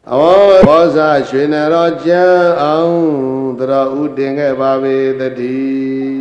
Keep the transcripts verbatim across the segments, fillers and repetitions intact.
Awo bosa shinero jan aung dra udinge babe tadi.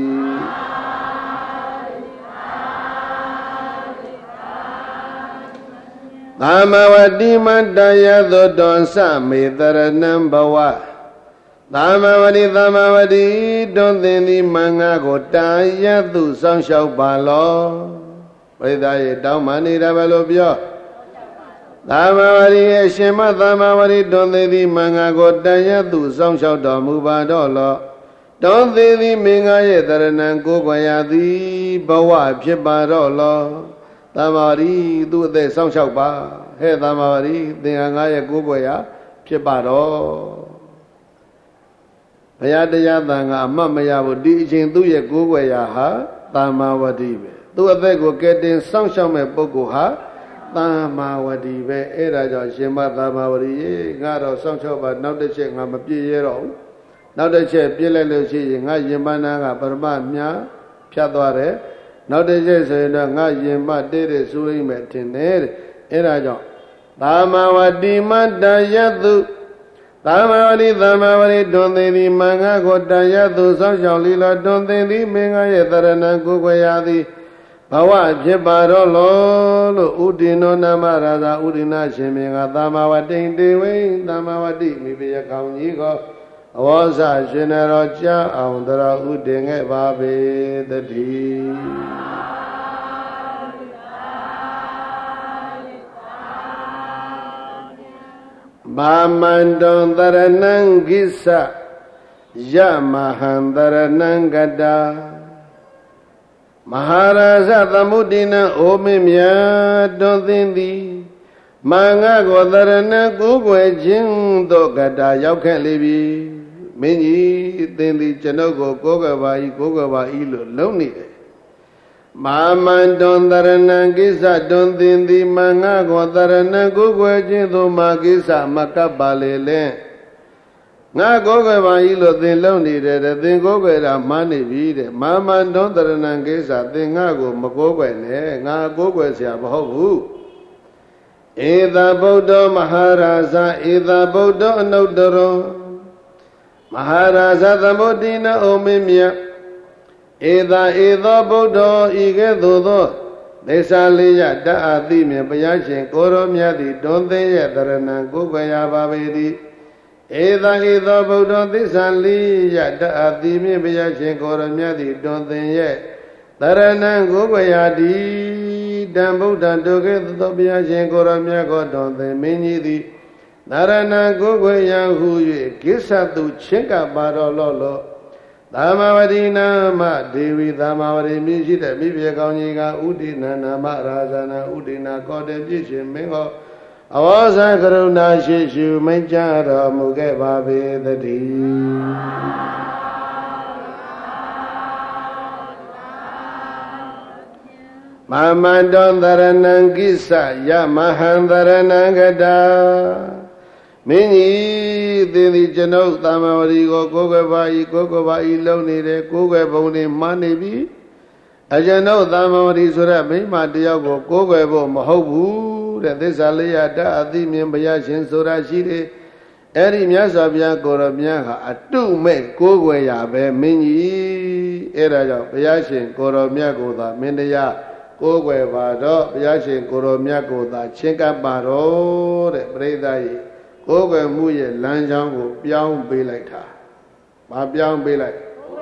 Tamawadi madaya dodon sami taranam bawa. Tamawadi tamawadi don tini manga kota ya tu sang shau balo. Beritai tau mani dabalo bio. Tamawadi shema tamawadi don tini manga kota ya tu sang shau domu badolo. Don tini minga ye taranam kukwayadi bawa pye badolo. Tamawadi tu te sang shau ba. He tamawadi tinga ye kukwaya pye badolo. Bayadaya tanga amamaya di ijin tu ye kukwaya ha tamawadi be. Tu ate ko ketin sang shau me poku ha tamawadi be. Era jo shema tamawadi ye nga ro sang shau ba naut de che nga ma pye ye ro. Naut de che pye lai lo shi yin nga yin ma na nga parama mya phya twa de. Naut de che so yin do nga yin ma te de su yin me tin de de. Era jo tamawadi madayatu Tamawadi tamawadi don tini manga kota yatu sang shau lila don tini minga ye tarana kukwayadi bawa jebaro lo lo udino nama rasa udina sheminga tamawadi dewe tamawadi mibiya kaunyi ko awasa shinero cha aundara udinge babe tadi. Mamandon taranang gisa Yamahan taranang gada Maharaja tamudina omimya don tindi Manga ko taranang kukwe jing do gada yaukhen libi Minyi tindi chanoko koka bai koka bai lo loni Mamandon taranang gisa don tindi manga ko taranang kukwe jing do magisa makabalele Nga kukwe bai lo tin loni de tin kukwe ra mani bi de Mamandon taranang gisa tin nga ko makukwe ne nga kukwe siya bahobu Ida Buddha Maharaja Ida Buddha Anudaro Maharaja tamudina omimya Ida ida Buddha ike dodo Desa liya da ati me payashin koro myadi don teye taranang kukwaya babedi Ida ida Buddha desa liya da ati me payashin koro myadi don teye taranang kukwaya di Dan Buddha doke dodo payashin koro myako don teye minyi di Taranang kukwaya huye kisa tu chinka baro lolo Tamawadi nama Dewi Tamawadi Mishita Mibya Kaunyiga Udina nama Rajana Udina Kode Jishin Mingo Awasa Karuna Shishu Menjara Muge Babe Dadi Mamandon Dharanang Gisa Yamahan Dharanang Gada Minyi tini janok tamawadi ko koke bai koke bai lau ni de koke bau ni mani bi ajanok tamawadi sura mima tiyaw ko koke bau mahau bu de desa liya da ati mien baya shin sura shi de eri mya sa bya koro mya ha atu me koke ya be minyi era jaw baya shin koro mya ko da min ya koke ba do baya shin koro mya ko da chin ka ba do de preda yi Koke mu ye lan chang ko pyaung pe lai tha ma pyaung pe lai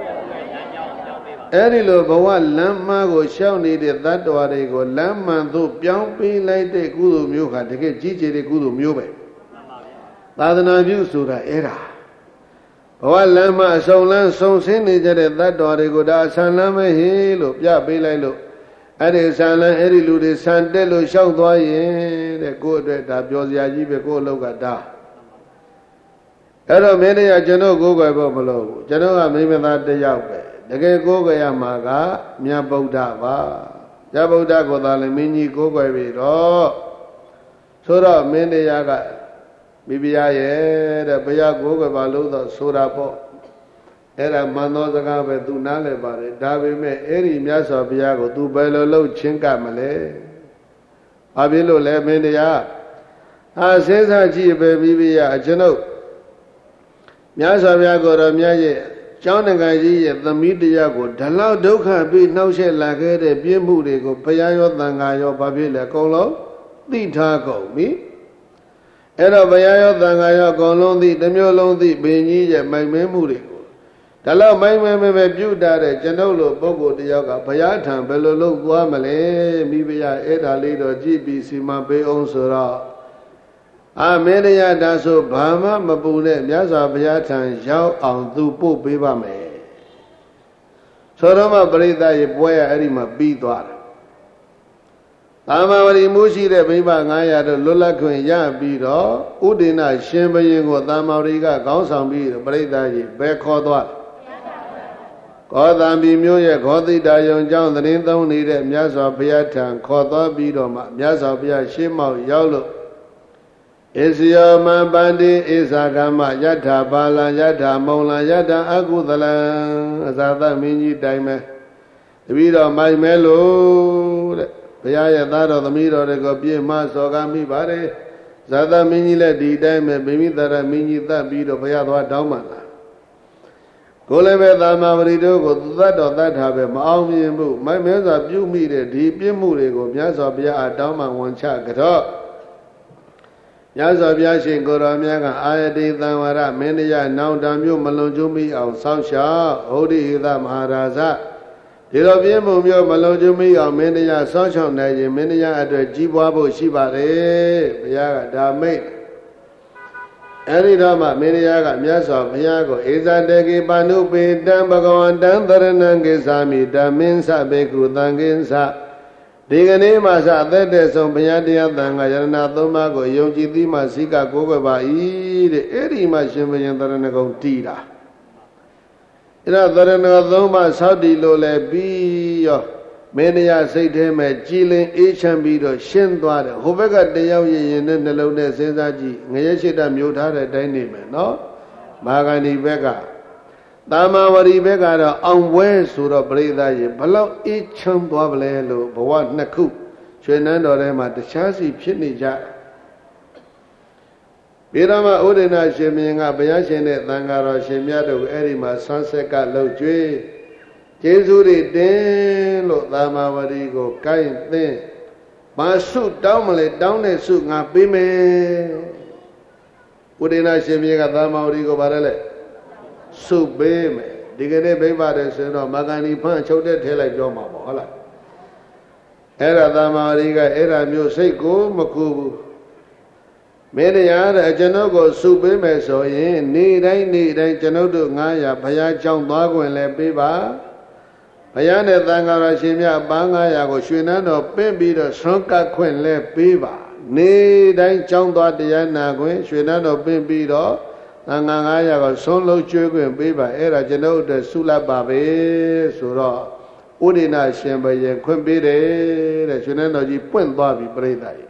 Eri lo bawa lan ma ko shao ni de tattwa de ko lan man thu pyaung pe lai de kudo myo kha teke ji che de kudo myo be Thadana pyu soda era Bawa lan ma asong lan song sin ni je de tattwa de ko da asan lan me he lo pya pe lai lo Eri san lan eri lu de san tet lo shao twa yin de ko atwet da pyo sia ji be ko lok ka daအဲ့တော့မင်းတရားကျွန်တော်ကိုယ်ွယ်ဖို့မလို့ဘူးကျွန်တော်ကမိမသားတယောက်ပဲတကယ်ကိုယ်ွယ်ရမှာကမြတ်ဗုဒ္ဓပါမြတ်ဗုဒ္ဓကိုသာလည်းမင်းကြီးကိုယ်ွယ်ပြီးတော့ဆိုတော့မင်းတရားကမိဖုရားရဲ့တဲ့ဘုရားကိုယ်ွယ်ပါလို့တော့ဆိုတာပေါ့အဲ့ဒါမန္တောစကားပဲသူနားလည်ပါတယ်ဒါပေမဲ့အဲ့ဒီမြတ်စွာဘုရားကိုသူဘယ်လိုလုပ်ချင်းကမလဲဘာဖြစ်လို့လဲမင်းတရားအာစေစာကြည့်ပဲပြီးပြရကျွန်ုပ်မြတ်စွာဘုရားကိုယ်တော်မြတ်ရဲ့ကျောင်းတကာကြီးရဲ့သမီးတရားကိုဓလောက်ဒုက္ခပြီးနှောက်ယှက်လာခဲ့တဲ့ပြင်းမှုတွေကိုဘုရားရောသံဃာရောဘာဖြစ်လဲအကုန်လုံးသိထားကုန်ပြီအဲ့တော့ဘုရားရောသံဃာရောအကုန်လုံးသိတစ်မျိုးလုံးသိဘင်းကြီးရဲ့မိုင်မဲမှုတွေကိုဓလောက်မိုင်မဲမဲပဲပြုတ်တာတဲ့ကျွန်ုပ်လိုပုဂ္ဂိုလ်တယောက်ကဘုရားထံဘယ်လိုလုပ်သွားမလဲမိဖုရားအဲ့ဒါလေးတော့ကြည့်ပြီးစီမံပေးအောင်ဆိုတော့အာမေရယဒါဆိုဘာမှမပူနဲ့မြတ်စွာဘုရားထံရောက်အောင်သူပို့ပေးပါမယ်ဆိုတော့မှပရိသတ်ရေပွဲရအဲ့ဒီမှာပြီးသွားတယ်သာမဝရီမှုရှိတဲ့မိဘငါးရာတို့လွတ်လပ်ခွင့်ရပြီးတော့ဥဒိဏရှင်ဘုရင်ကိုသာမဝရီကခေါင်းဆောင်ပြီးပရိသတ်ရေဘယ်ခေါ်သွားကောသံပြည်မျိုးရဲ့ခောသိတာယုံကျောင်းသတင်းသုံးနေတဲ့မြတ်စွာဘုရားထံခေါ်သွားပြီးတော့မှမြတ်စွာဘုရားရှေ့မောက်ရောက်လို့ဧစယောမပန္တိဧဇာကမယထာပါလံယထာမုံလံယထာအကုသလံအဇာသမင်းကြီးတိုင်းမဲ့တပည့်တော်မိုက်မဲလို့တဲ့ဘုရားရဲ့သားတော်သမီးတော်တွေကိုပြည့်မစော်ကားမိပါတယ်ဇာသမင်းကြီးလည်းဒီတိုင်းမဲ့ဗိမိတရမင်းကြီးတတ်ပြီးတော့ဘုရားသွားတောင်းမှလာကိုလည်းပဲသာမဝရီတို့ကိုသတ်တော်တတ်တာပဲမအောင်မြင်ဘူးမိုက်မဲစွာပြုမိတဲ့ဒီပြည့်မှုတွေကိုမြတ်စွာဘုရားအတောင်းမှဝန်ချကြတော့မြတ်စွာဘုရားရှင်ကိုယ်တော်မြတ်ကအာယတိသံဝရမင်းတရားနောင်တမျိုးမလွန်ကျူးမိအောင်စောင့်ရှောက်ဟောဒီဟိသမဟာရာဇဒီလိုပြင်းမှုမျိုးမလွန်ကျူးမိအောင်မင်းတရားစောင့်ရှောက်နိုင်ရင်မင်းတရားအတွက်ကြီးပွားဖို့ရှိပါတယ်ဘုရားကဒါမိတ်အဲဒီတော့မှမင်းတရားကမြတ်စွာဘုရားကိုဧဇာတေကိပါဏုပေတံဘဂဝန္တံသရဏံကိသာမိဓမ္မင်းစဘေကုသံကိသဒီကနေ့မှစအသက်တဲ့ဆုံးဘုရားတရားသံဃာယရဏသုံးပါးကိုယုံကြည်သည်မှစိကကိုးကွယ်ပါ၏တဲ့အဲ့ဒီမှရှင်ဘုရင်သရဏဂုံတည်တာအဲ့ဒါသရဏဂုံသုံးပါးဆောက်တည်လို့လည်းပြီးရောမင်းတရားစိတ်ထဲမှာကြည်လင်အေးချမ်းပြီးတော့ရှင်းသွားတယ်ဟိုဘက်ကတယောက်ရင်ရင်နဲ့နှလုံးနဲ့စဉ်းစားကြည့်ငရဲရှိတမျိုးထားတဲ့အတိုင်းနေမယ်နော်မာဂန္ဒီဘက်ကသာမဝရီဘက်ကတော့အောင်ပွဲဆိုတော့ပြိဿရေဘလောက်အေးချမ်းသွားပလဲလို့ဘဝနှစ်ခုရွှေနန်းတော်ထဲမှာတခြားစီဖြစ်နေကြဘေရမဥဒိဏရှင်မင်းကဘုရားရှင်နဲ့သံဃာတော်ရှင်မြတ်တို့အဲ့ဒီမှာဆန်းဆက်ကလှုပ်ကြွေးကျေးဇူးတွေတင်လို့သာမဝရီကိုကိုင်းသင်းမာစုတောင်းမလဲတောင်းတဲ့စုငါပေးမယ်ဥဒိဏရှင်မင်းကသာမဝရီကိုဗါရလဲစုပေးမယ်ဒီကနေ့ပြိပါတယ်ဆိုတော့မာဂန္ဒီဖန့်ချုပ်တဲ့ထဲလိုက်ပြောမှာပေါ့ဟုတ်လားအဲ့ဒါသာမာရီကအဲ့ဒါမျိုးစိတ်ကိုမကူဘူးမင်းတရားတဲ့ကျွန်ုပ်ကိုစုပေးမယ်ဆိုရင်နေ့တိုင်းနေ့တိုင်းကျွန်ုပ်တို့ငါးရာဘုရားကြောင်းသွားခွင့်လည်းပေးပါဘုရားနဲ့သံဃာတော်ရှင်မြတ်ပန်းငါးရာကိုရွှေနန်းတော်ပင့်ပြီးတော့ဆွမ်းကပ်ခွင့်လည်းပေးပါနေ့တိုင်းကြောင်းသွားတရားနာခွင့်ရွှေနန်းတော်ပင့်ပြီးတော့သံဃာငါးရာကိုဆုံးလုံးကျွေးခွင့်ပေးပါအဲ့ဒါကျွန်တော်တို့ဆုလပ်ပါပဲဆိုတော့ဥဒိဏရှင်ဘုရင်ခွင့်ပေးတယ်တဲ့ရွှေနန်းတော်ကြီးပွင့်သွားပြီပြိဿကြီး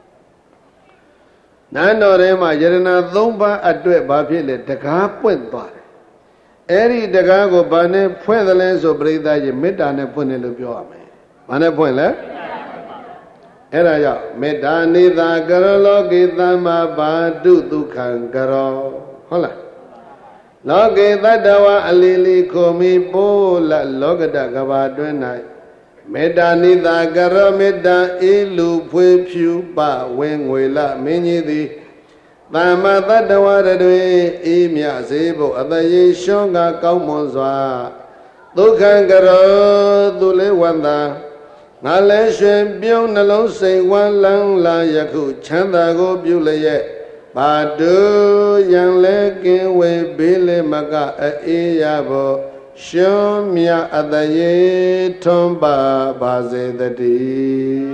နန်းတော်ထဲမှာယရဏသုံးပါးအတွက်ဘာဖြစ်လဲတကားပွင့်သွားတယ်အဲ့ဒီတကားကိုဘာနဲ့ဖွင့်သလဲဆိုပြိဿကြီးမေတ္တာနဲ့ဖွင့်တယ်လို့ပြောရမယ်ဘာနဲ့ဖွင့်လဲအဲ့ဒါကြောင့်မေတ္တာနိသာကရောလောကိသမ္မာဘာတုဒုက္ခံကရောဟုတ်လားလောကေတတ္တဝအလီလီခုမိပိုးလလောကတကဘာတွင်၌မေတ္တာနိသာကရောမေတ္တာအေလူဖွေဖြူပဝင်းငွေလမင်းကြီးသည်သမ္မာတတ္တဝရတွေအေးမြစေဖို့အတရေရှောကကောင်းမွန်စွာဒုက္ခံကရောသူလေးဝန္တာငါလည်းရွှင်ပြုံးနှလုံးစိတ်ဝမ်းလန်းလာယခုချမ်းသာကိုပြုလျက်ပါတုယံလဲကင်းဝေဘေးလေမကအေးရဖို့ရှုံးမြအတရေထွန်းပါပါစေတည်း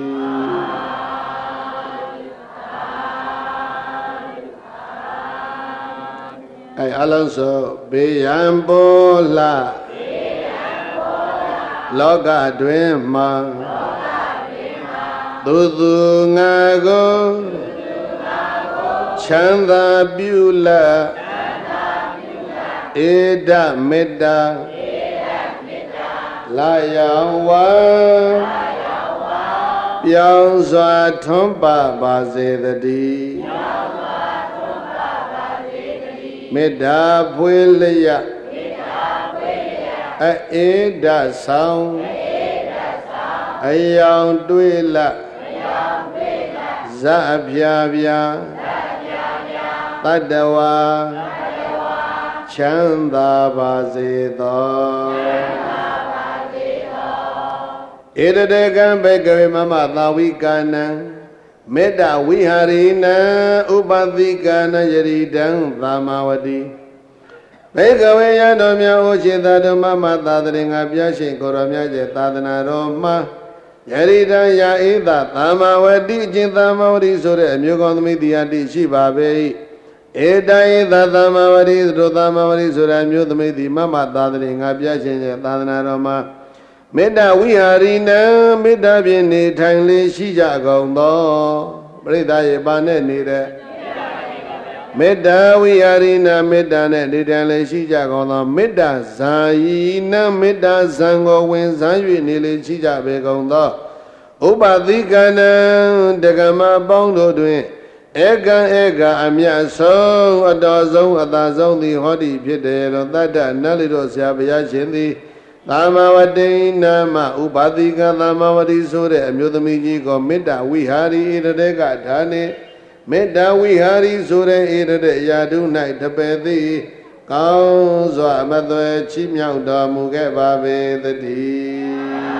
အဲအလုံးစုံဘေးရန်ပေါ်လာလောကတွင်မှာသူသူငါကိုချမ်းသာပြုလဧဒမေတ္တာဧ လာယောဝါပြောင်းစွာထွန်းပပါစေတည်းမေတ္တာဖွေလျက်အေဒဆောင်အယောင်တွေးလဇအပြာပြာတတ္တဝါချမ်းသာပါစေသောဧတတေကံဘေကဝေမမသာဝိကာနံမေတ္တဝိဟာရိနံဥပတိကာနယရိတံသာမဝတိဘေကဝေယံတော်မြတ်ဩရှိသဓမ္မမသာတရင်ငါပြရှိကိုရောမြတ်ရဲ့သာသနာတော်မှာယရိတံယာဧသသာမဝတိအချင်းသာမဝတိဆိုတဲ့အမျိုးကောင်းသမီးတရားတိရှိပါပေ၏ဧတဧသသာမဝတိတို့သာမဝတိဆိုတဲ့အမျိုးသမီးသည်မမသာတရင်ငါပြရှိရဲ့သာသနာတော်မှာမေတ္တာဝိဟာရိနံမေတ္တာဖြင့်နေထိုင်လေးရှိကြကုန်သောပရိသတ်ရေပါနဲ့နေတဲ့မေတ္တာဝိဟာရိနံမေတ္တာနဲ့နေထိုင်လေးရှိကြကုန်သောမေတ္တာဇာယီနံမေတ္တာဇံကိုဝင်စား၍နေလေးရှိကြပေကုန်သောဥပတိကနံတက္ကမပေါင်းတို့တွင်ဧကံဧကအမြတ်ဆုံးအတော်ဆုံးအသာဆုံးသည်ဟောဒီဖြစ်တယ်လို့တတ္တနတ်လိတို့ဆရာဘုရားရှင်သည်သာမဝတိနာမဥပတိကသာမဝတိဆိုတဲ့အမျိုးသမီးကြီးကိုမေတ္တာဝိဟာရီဧတတေကဌာနေမေတ္တာဝိဟာရီဆိုတဲ့ဧတတေရာထု၌တပည့်သည်ကောင်းစွာမသွဲချီးမြှောက်တော်မူခဲ့ပါပေသတည်း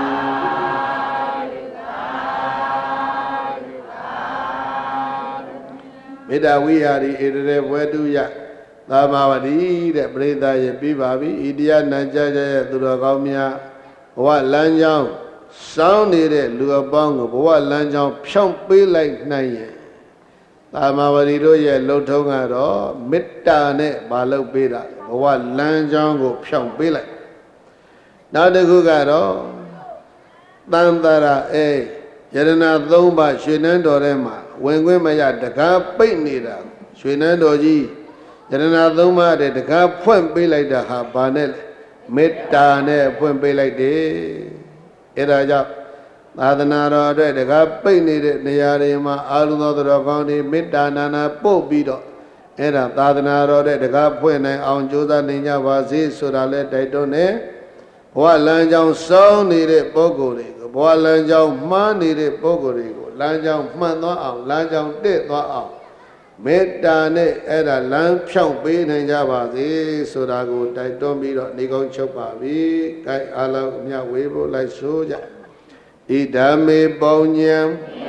မေတ္တာဝိဟာရီဧတတေဘွယ်တုယသာမဝတိတဲ့ပရိသတ်ရဲ့ပြီးပါပြီဣတိယနာကြကြရဲ့သူတော်ကောင်းများဘဝလမ်းကြောင်းစောင်းနေတဲ့လူအပေါင်းကိုဘဝလမ်းကြောင်းဖြောင့်ပေးလိုက်နိုင်ရင်သာမဝတိတို့ရဲ့လှုပ်ထုံးကတော့မေတ္တာနဲ့မလုပ်ပေးတာဘဝလမ်းကြောင်းကိုဖြောင့်ပေးလိုက်နောက်တစ်ခုကတော့တန်တရာအေယရဏသုံးပါးရွှေနန်းတော်ထဲမှာဝင်ခွင့်မရတကားပိတ်နေတာရွှေနန်းတော်ကြီးယရဏသုံးပါးတဲ့တကားဖွင့်ပေးလိုက်တာဟာဘာနဲ့လဲမေတ္တာနဲ့ဖွင့်ပေးလိုက်တယ်အဲဒါကြောင့်သာသနာတော်အတွက်တကားပိတ်နေတဲ့နေရာတွေမှာအာလုံသောသူတော်ကောင်းတွေမေတ္တာနာနာပို့ပြီးတော့အဲဒါသာသနာတော်တဲ့တကားဖွင့်နိုင်အောင်ကြိုးစားနေကြပါစေဆိုတာလဲတိုက်တွန်းတယ်ဘဝလမ်းကြောင်းစောင်းနေတဲ့ပုဂ္ဂိုလ်တွေကိုဘဝလမ်းကြောင်းမှားနေတဲ့ပုဂ္ဂိုလ်တွေကိုလမ်းကြောင်းမှန်သွားအောင်လမ်းကြောင်းတက်သွားအောင်မေတ္တာနဲ့အဲ့ဒါလမ်းဖြောင့်ပေးနိုင်ကြပါစေဆိုတာကိုတိုက်တွန်းပြီးတော့နေကောင်းချုပ်ပါပြီ။ကိုင်အားလုံးအမြဝေဖို့လိုက်ဆိုကြ။ဣဒာမေပုံညံ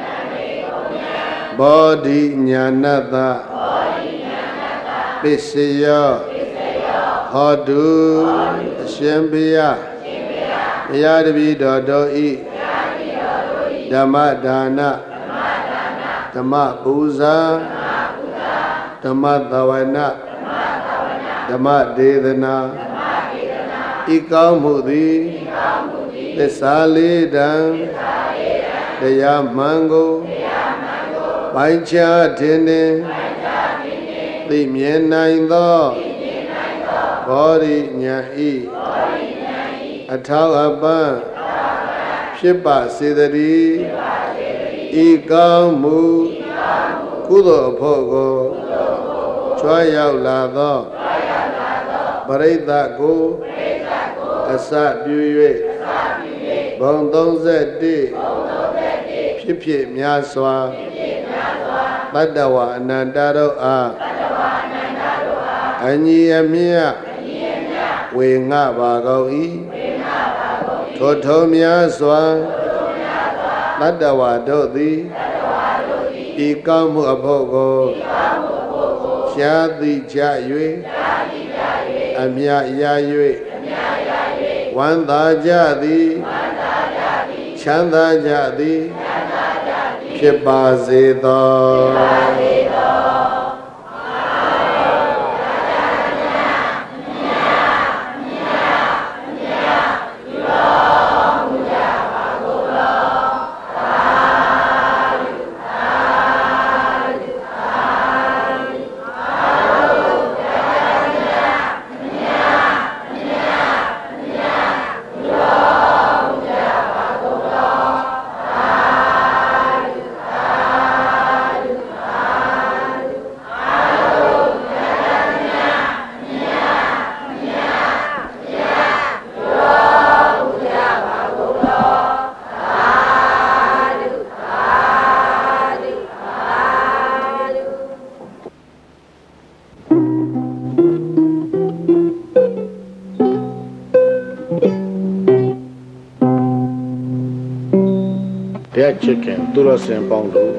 ဘောဓိညာဏတ္တပစ္စယောဟောတုအရှင်ဘုရားဘုရားတပည့်တော်တို့ဤဓမ္မဒါနဓမ္မပူဇာဓမ္မသဝနာဓမ္မဒေသနာဤကောင်းမှုသည်သစ္စာလေးတံတရားမှန်ကိုပိုင်းခြားထင်ထင်သိမြင်နိုင်သောဘောဓိညာဤအထောက်အပံ့ဖြစ်ပါစေတည်းဤကောင်းမှုကုသိုလ်အဖို့ကိုချွားရောက်လာသောပရိသတ်ကိုအစပြု၍ဘုံသုံးဆယ်တစ်ဖြစ်ဖြစ်များစွာတတ္တဝအနန္တတို့အားအညီအမျှဝေငှပါကုန်၏ထိုထုံများစွာတတ္တဝတို့သည်ဤကောင်းမှုအဖို့ကိုရှားသိကြ၍အမြရ၍ဝမ်းသာကြသည်ချမ်းသာကြသည်ဖြစ်ပါစေသောချစ်ခင်သူတော်စင်ပေါင်းတို့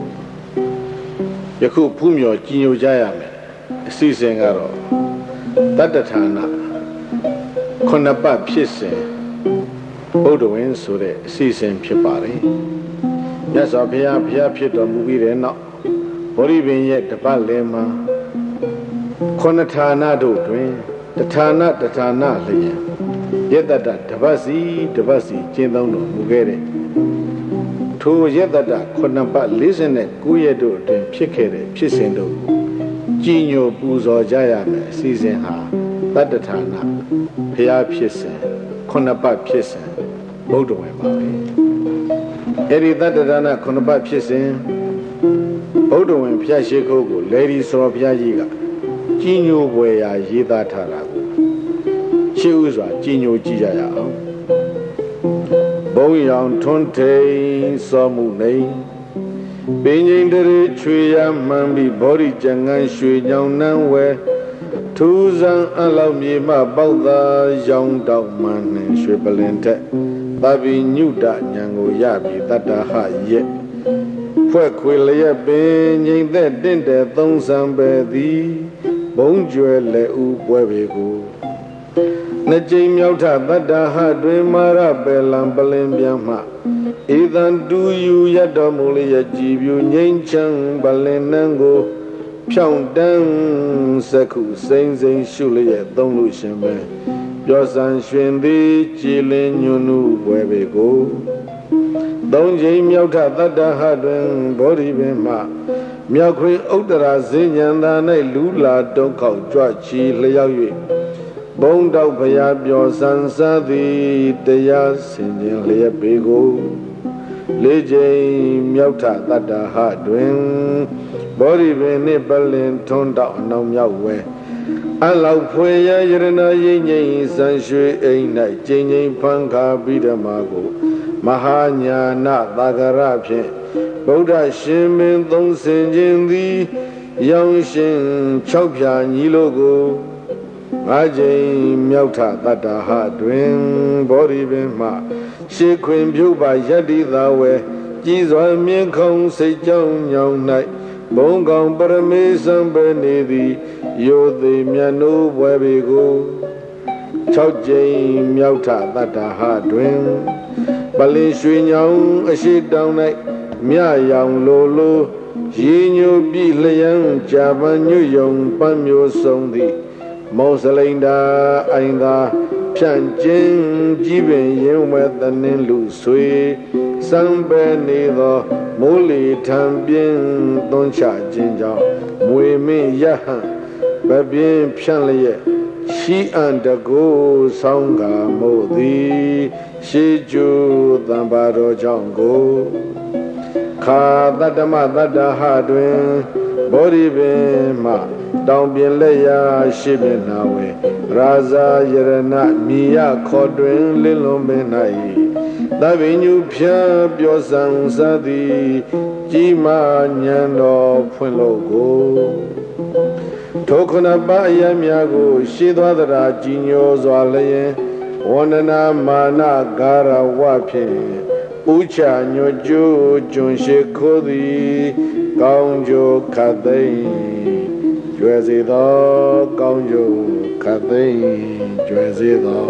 ယခုဖူးမြော်ကြည်ညိုကြရမယ်အစီအစဉ်ကတော့တတ္တဌာနခုနှစ်ပတ်ဖြစ်စဉ်ဗုဒ္ဓဝင်ဆိုတဲ့အစီအစဉ်ဖြစ်ပါတယ်မြတ်စွာဘုရားဘုရားဖြစ်တော်မူပြီးတဲ့နောက်ဗောဓိပင်ရဲ့တပတ်လည်မှာခုနှစ်ဌာနတို့တွင်တဌာနတဌာနလျင်ယတ္တတတပတ်စီတပတ်စီကျင့်သုံးတော်မူခဲ့တဲ့ထိုယတ္တတခုနှစ်ပတ်၄၉ရက်တို့အတွင်းဖြစ်ခဲ့တဲ့ဖြစ်စဉ်တို့ကြည်ညိုပူဇော်ကြရမယ်အစီအစဉ်ဟာတတ္တဌာနဘုရားဖြစ်စဉ်ခုနှစ်ပတ်ဖြစ်စဉ်ဗုဒ္ဓဝင်ပါပဲအဲ့ဒီတတ္တဌာနခုနှစ်ပတ်ဖြစ်စဉ်ဗုဒ္ဓဝင်ဘုရားရှိခိုးကိုလေဒီစောဘုရားကြီးကကြည်ညိုပွေရာရေးသားထားတာကိုရှေးဥစွာကြည်ညိုကြည့်ကြရအောင်ဘုံရောင်ထွန်းထိန်စောမှုနေပင်ငိမ့်တရေချွေရမှန်ပြီးဘောဓိကျန်ငန်းရွှေညောင်နှန်းဝဲထူးဆန်းအလောက်မြေမပေါက်သာရောင်တောက်မှန်နှင်ရွှေပလင်ထက်သဗ္ဗညုတဉာဏ်ကိုရပြီးတတ္တဟရဲ့ဖွဲ့ခွေလျက်ပင်ငိမ့်သက်တင့်တဲ့သုံးဆံပဲသည်ဘုံကျွဲလက်ဦးပွဲပေကိုနှစ်ကြိမ်မြောက်ထတတ္တဟတွင်မာရပယ်လံပလင်ပြန်မှဧသံတူယူရတော်မူလျက်ကြည်ပြူငိမ့်ချမ်းပလင်နှံကိုဖြောင့်တန်းစကုစိမ့်စိမ့်ရှုလျက်သုံးလို့ရှင်ပဲပြောစံရွှင်သည်ကြည်လင်ညွန်းနုပွဲပေကိုသုံးကြိမ်မြောက်ထတတ္တဟတွင်ဘောဓိပင်မှမြောက်ခွင်ဥတ္တရာဇင်းဉဏ်သာ၌လူလာတုံးခေါကြွချီလျောက်၍ဘုံတောက်ဖျားပြောစံစားသည်တရားဆင်ခြင်းလျက်ပေကိုလေးကြိမ်မြောက်ထတတ္တဟတွင်ဘောဓိပင်နှင့်ပလင်ထွန်းတောက်အနောက်မြောက်ဝဲအလောက်ဖွေရယရဏရိပ်ငိမ့်စံရွှေအိမ်၌ကျင်းငိမ့်ဖန်ခါပြီးဓမ္မကိုမဟာညာနာသာဂရဖြင့်ဗုဒ္ဓရှင်မင်းသုံးဆင်ခြင်းသည်ရောင်ရှင်၆ဖြာညီလို့ကိုငါးကြိမ်မြောက်ထတတ္တဟတွင်ဘောဓိပင်မှရှေခွင်ပြုပါယတ္တိသာဝဲကြည်စွာမြင်ခုံစိတ်ကြောင်းညောင်း၌ဘုံကောင်ပရမေသံပဲနေသည်ယောသိမြတ်နိုးပွဲပေကို၆ကြိမ်မြောက်ထတတ္တဟတွင်ပလင်ရွှေညောင်အရှိတောင်၌မြရောင်လိုလိုရေညိုပြည့်လျံကြာပန်ညွယုံပန်းမျိုးဆုံးသည်မောစလိန်တာအိုင်သာဖြန့်ကျင်းကြည်ပင်ရင်ဝဲတနင်းလူဆွေစံပဲနေသောမိုးလီထံပြင်းသွန်းချခြင်းကြောင့်မွေမင်းရဟံဗပြင်းဖြန့်လျက်ရှိအံတကိုဆောင်းကာမို့သည်ရှေးကျူသံပါတော်ကြောင့်ကိုခါတတ္တမတတ္တဟတွင်ဘောဓိပင်မှတောင်ပြင်လက်ရာရှိပင်နာဝေရာဇာယရဏမိယခေါ်တွင်လင်းလုံးပင်၌သဗ္ဗညုဖြာပြောစံစသည်ကြီးမာညံတော်ဖွင့်လို့ကိုထိုခုနပါအယံများကိုရှေးသွားသရာကြည်ညိုစွာလျင်ဝန္ဒနာမာနဂါရဝဖြင့်ဥချညွကျိုးကျွန်ရှိခိုးသည်ကောင်းကျိုးခတ်သိမ်းကျွယ်စေသောကောင်းကျိုးခတ်သိမ်းကျွယ်စေသော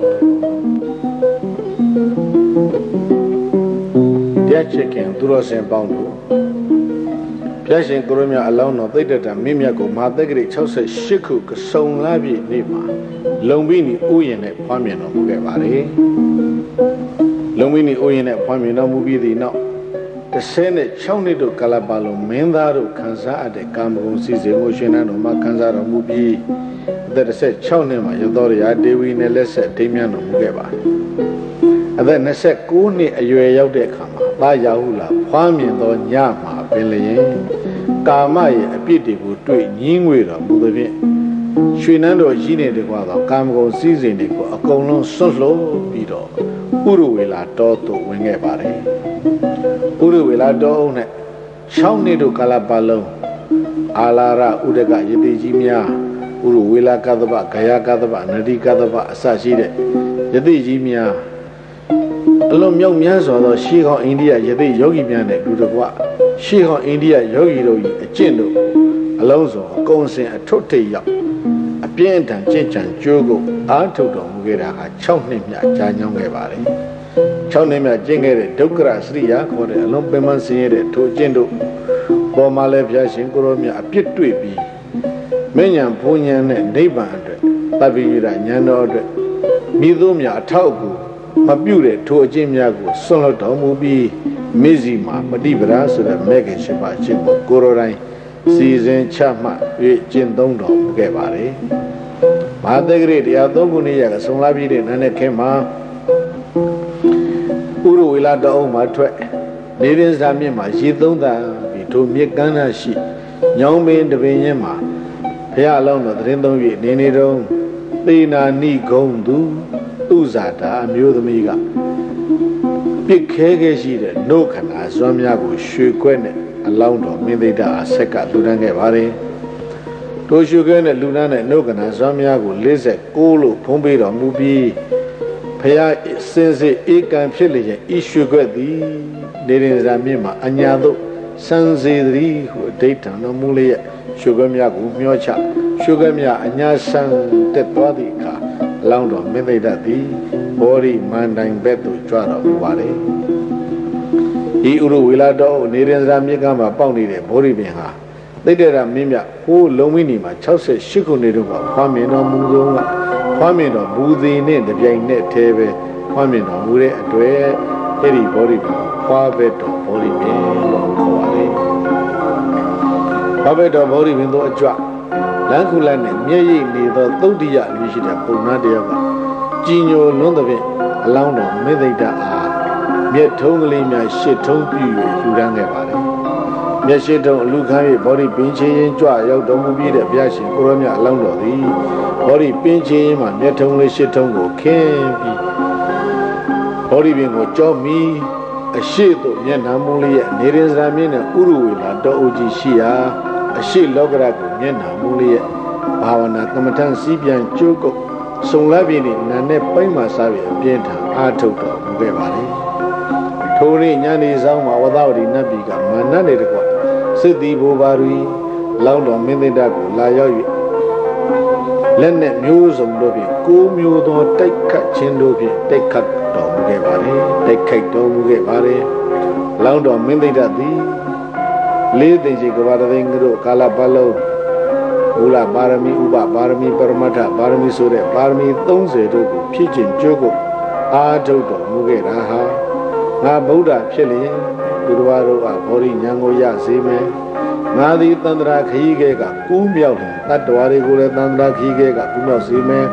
တရားချစ်ခင်သူတော်စင်ပေါင်းတို့ဘုရားရှင်ကိုရမြအလောင်းတော်သိတ္တတမင်းမြတ်ကိုမဟာသက္ကရာ၆၈ခုကစုံလာပြည့်နေ့မှာလုံပြီးနေဥယျာဉ်နဲ့ဖွားမြင်တော်မူခဲ့ပါတယ်လုံပြီးနေဥယျာဉ်နဲ့ဖွားမြင်တော်မူပြီးသည့်နောက်တစ်ဆယ်နဲ့၆နှစ်တို့ကာလပတ်လုံးမင်းသားတို့ခံစားအပ်တဲ့ကာမဂုဏ်စည်းစိမ်ကိုရှင်နန်းတော်မှာခံစားတော်မူပြီးအသက်တစ်ဆယ်၆နှစ်မှာရသောရဒေဝီနဲ့လက်ဆက်ထိမ်းမြန်းတော်မူခဲ့ပါတယ်အသက်၂၉နှစ်အရွယ်ရောက်တဲ့အခါမှာသာယာဟုလာဖွားမြင်သောညမှာပင်လျင်ကာမရဲ့အပြစ်တွေကိုတွေ့ညင်းငွေတော်မူသဖြင့်ရွှေနန်းတော်ကြီးနေတကွာသောကာမဂုဏ်စည်းစိမ်တွေကိုအကုန်လုံးဆွတ်လို့ပြီးတော့ဥရဝေလာတောသို့ဝင်ခဲ့ပါတယ်ဥရဝေလာတောအုပ်နဲ့၆နှစ်တို့ကာလပတ်လုံးအာလာရဥဒကယတိကြီးများဥရဝေလာကသဗ္ဗဂယာကသဗ္ဗနတိကသဗ္ဗအစရှိတဲ့ယတိကြီးများအ alone young Mians or she or India, Yadi Yogi Mian, Ludagua, she or India Yogi, a Jendo, Alonso, Gonsin, a Tote Yap, a Pient and Chinchan, Jogo, Antodo, Mugera, Chonimia, Janyong Valley. Chonimia Jingere, Dokra, Sria, or a Lumpeman Sere, to Jendo, Bomale Piasin, Goromia, a pit to be. Menyan Punyan and Neighbor, Tabira, Yano, Midumia, Taugu. Mabure to a Jimyago, Soloto Mubi, Mizima, Madibra, so that Megan Shiba, Chimbo, Gororai, Season Chama, Jindondo, Gavare. Madagre, Yadogunia, Solabi, and a Kema Uru Wilada Oma Twe, Nidin Zamima, Jidonda, Vito Mikana Shi, Young Man the Vinyama, Pialon, the Rindon, Ninido, Lina Ni Gondu. Uzata, Mudamiga. Big Kegesi, no can as Zomiago, Shuquen, a lound of Midida, Seka, Lunangavari. Toshugan and Lunan and Nogan as Zomiago, Lizet, Ulu, Pombedo, Mubi, Paya, Sense, Ekan Pillage, Ishugadi, Nedin Zamima, Anyado, Sanzidri, who data no Mulia, Sugamiago, Miocha, Sugamia, Anya San Tetwadika. Lound of Medida, body, mandang beto, Chara, Wari. E Uru Vilado, Niran Ramigama, Poundy, Bori Beha. They did a Mimia, who Lominima, Chelsea, Shiko Niruba, Pamino Muzuma, Pamino, Budi, the Jane Teve, Pamino, Mure, Dware, Eddie Bori, Pabeto, Bori Beha, Pabeto, Bori Window, a drop. Lankulan, Yay, the Thodia, Mishida, Punadia, Gino, Londovi, Alauno, Medida, Mietongli, my shit told you, Uranga. Yashito, Lukai, body pinching, Joy, Yodomubi, the Biashi, Uromia, Laundo, the body pinching, and Mietongli shitongo, can be body bingo, job me, a shit of Yanamuli, Nidins Ramina, Uruila, Doji Shia. A she logrago, Yena, Mulia, Pavana, Kamatan, Sibian, Chuko, Solabini, Nane, Paima Savi, Pienta, Artoto, Mugavari. Tori, Yani Zama, without in Nabiga, Mananico, Sidi Bovari, Laundo, Mindago, Layoy, Lenet Muse of Dobi, Go Mudo, take cut Chindobi, take cut Domugavari, take cake Domugavari, Laundo, Mindadi. Living Gavadingo, Kalapalo, Ula Barami, Uba, Barami, Paramata, Barami Sure, Barami, Donze, Pigeon, Jogo, Artoto, Mugeraha, Na Buddha, Chili, Uruaro, Bori, Yango Yazime, Nadi Tandra Higega, Kumyao, that Wari Gula Tandra Higega, Kumyao Sime,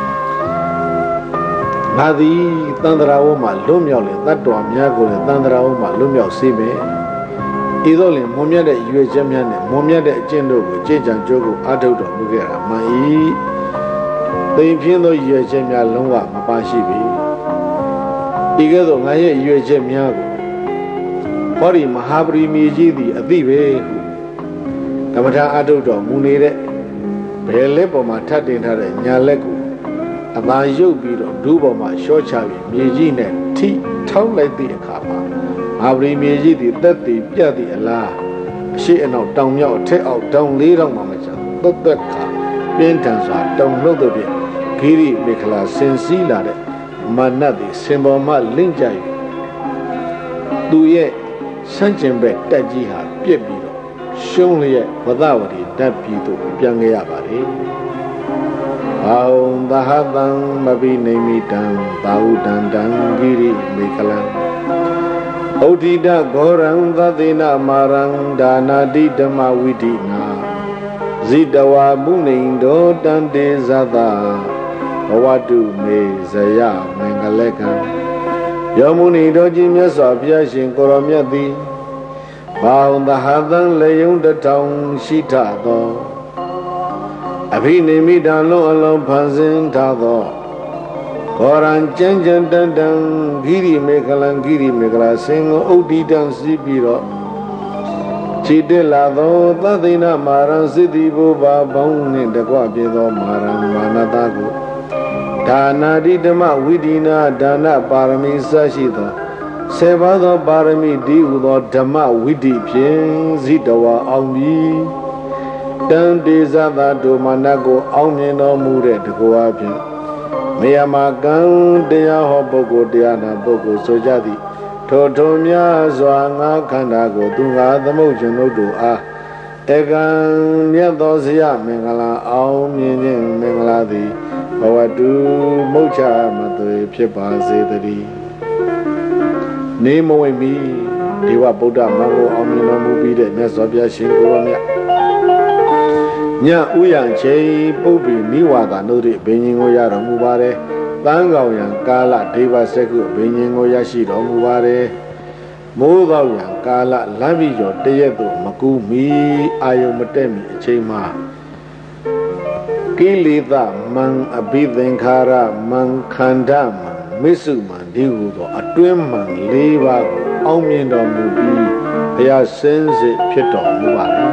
Nadi Tandra Oma, Lumiol, that Dwamiago, Tandra Oma, Lumiao Sime. Idolin, Momia, U H M, Momia, Jendo, Jajan Jogo, Adodo, Mugera, Mai. The Impino U H M, Longa, Mapashibi. Igado, Naya, U H M, Yago. Hori, Mahabri, Miji, the Avive. Kamata Adodo, Munire, Pelepo, Matatin, Nyaleko. Abajo Bido, Duboma, Shochavi, Mijine, Tea, Town like the Akapa. Abri Miji, the thirty, Piadi, Allah. She and out down your take out down later, Mamaja. But that car, Bentans are down low the bit. Kiri, Mikala, Sensila, Manadi, Simboma, Linjai. Do ye, Sanjembe, Tajiha, Piebido. Surely, without it, that Pito, Piangayabari. How the Havan, Mabi, Namitan, Baudan, Dangiri, Mikalan. Odida Gorang Vadina Marang Dana Didama Widina Zidawa Muning Do Dande Zada Awadu Me Zaya Mengalekan Yamuni Doji Myasabia Shinkoromia Di Bound the Hadan Layun the town Shita Do Abini Midano alone Panzin Tado Koran Chanjan Dandang Giri Mekalan Giri Mekala Singo Odi Dan Sibiro Chidela Do Tadina Maran Sidi Boba Bone the Guapido Maran Manadago ဒါနာတိဓမ္မဝိဒိနာဒါနပါရမီစရှိသောဆေပါသောပါရမီဒီဟုသောဓမ္မဝိဒိဖြင့်ဇိတဝါအောင်ပြီတန်တေဇသာဒုမာနကိုအောင်မြင်တော်မူတဲ့တကောအဖြင့်မေယမကံတရားဟောပုဂ္ဂိုလ်တရားနာပုဂ္ဂိုလ်ဆိုကြသည်ထိုထိုများစွာငါခန္ဓာကိုသူငါသမုတ်ကျွန်ုပ်တို့အားဧကံမြတ်သောဇယမင်္ဂလာအောင်မြင်ခြင်းမင်္ဂလာသည်ဘဝတုမုတ်ချမသွေဖြစ်ပါစေတည်းနေမဝင်ပြီဒေဝဗုဒ္ဓမံကိုအောင်မြင်တော်မူပြီးတဲ့မြတ်စွာဘုရားရှင်ကိုယ်တော်မြတ်ညဥယျာဉ်ချိန်ပုပ္ပိနိဝါဒနုဒိဘိညာဉ်ကိုရတော်မူပါတယ်တန်းကောင်ရံကာလဒေဝစက္ကုဘိညာဉ်ကိုရရှိတော်မူပါတယ်မိုးသောရံကာလလမ်းပြီးကျော်တရက်သို့မကူးမီအာယုံမတက်မီအချိန်မှာကိလေသာမံအဘိသင်္ခါရမံခန္ဓာမံမစ္စုမံဒီဟုသောအတွင်းမှန်၄ပါးကိုအောင်မြင်တော်မူပြီးဘုရားစင်စစ်ဖြစ်တော်မူပါတယ်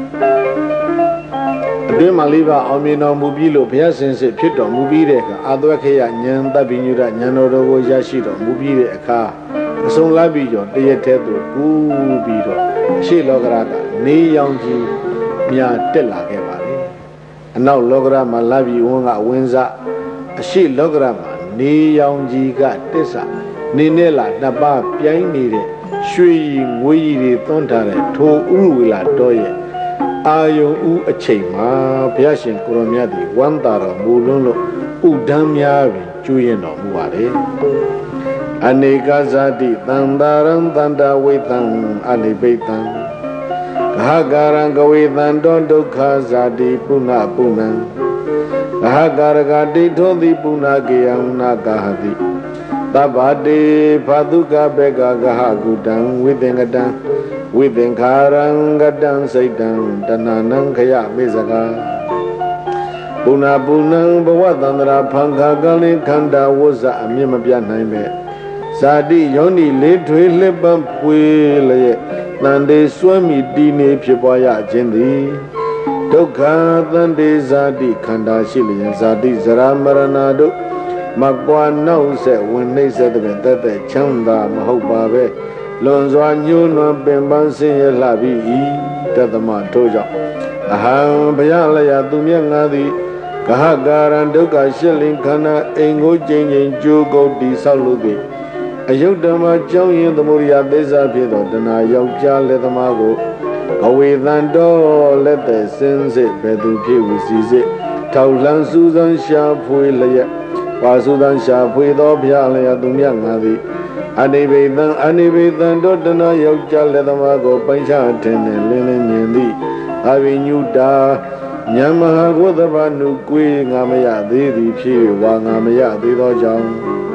အတွင်းမှန်၄ပါးအောင်မြင်တော်မူပြီးလို့ဘုရားစင်စစ်ဖြစ်တော်မူပြီးတဲ့အခါအာသဝခေယဉာဏ်တပ္ပိညုရဉာဏ်တော်တို့ကိုရရှိတော်မူပြီးတဲ့အခါအစုံလာပြီးကျော်တရက်ထဲသို့ကူးပြီးတော့ရှေ့လောကရကနေရောင်ကြီးမြာတက်လာခဲ့ပါလေအနောက်လောကရမှာလာပြီးဝန်းကဝင်းစားအရှေ့လောကရမှာနေရောင်ကြီးကတက်ဆနေနဲ့လာနှစ်ပါးပြိုင်းနေတဲ့ရွှေရည်ငွေရည်တွေသွန်းထားတဲ့ထိုဥရဝေလာတော်ရဲ့အာယုံဥအချိန်မှာဘုရားရှင်ကိုရောမြတ်သည်ဝမ်းသာတော်မူလွန်းလို့ဥဒန်းများပင်ကျွေးရင်တော်မူပါတယ်အနေကဇာတိတန္တာရံတန္တာဝိတံအနိဗိတံဂဟကာရံကဝေတံတောဒုက္ခဇာတိပုဏ္ဏပုဏ္ဏံဂဟကာရကတိထောတိပုဏ္ဏကေယံနာဂဟတိသဗ္ဗတေဖာတုကဘေကဂဟကုတံဝိသင်္ကတံဝိသင်္ခါရံကတံစိတ်တံတဏနံခယမေဇကာပုဏ္ဏပုဏ္ဏံဘဝတန္တရာဖံခါကလေးခန္ဓာဝဇ္ဇအမြင့်မပြတ်နိုင်မဲ့ဇာတိယောနိလေးထွေလှပံပွေလျက်တန်တေစွဲမိတည်နေဖြစ်ပွားရခြင်းသည်ဒုက္ခတန်တေဇာတိခန္ဓာရှိလျင်ဇာတိဇရာမရဏတို့မကွာနောက်ဆက်ဝင်နှိမ့်ဆက်တဲ့တက်တဲ့ချမ်းသာမဟုတ်ပါပဲလွန်စွာညှိုးနွမ်းပင်ပန်းဆင်းရဲလှပြီးဤတသမထို့ကြောင့်အဟံဘုရားလျာသူမြတ်ငါသည်ဂဟကာရံဒုက္ခရှစ်လင်ခန္ဓာအိမ်ကိုကျင်းချင်းကြိုးကုတ်တိဆောက်လို့သည်အယုဒ္ဓမကြောင်းရင်သမုဒိယသေစာဖြစ်သောတဏှာယောက်ျားလက်သမားကိုကဝေသံတော်လက်သက်စင်းစစ်ဘယ်သူဖြစ်ဝစီစစ်ထောက်လှမ်းစူးစမ်းရှာဖွေလျက်ပါစူးစမ်းရှာဖွေသောဘုရားလျာသူမြတ်ငါသည်အနိဗ္ဗေသံအနိဗ္ဗေသံတို့တဏှာယောက်ျားလက်သမားကိုပိုင်ချထင်နှင့်လင်းလင်းမြင်သည်အဘိညုတာညမဟာကိုသဗ္ဗနုကွေးငါမရသေးသည်ဖြစ်ဝါငါမရသေးသောကြောင့်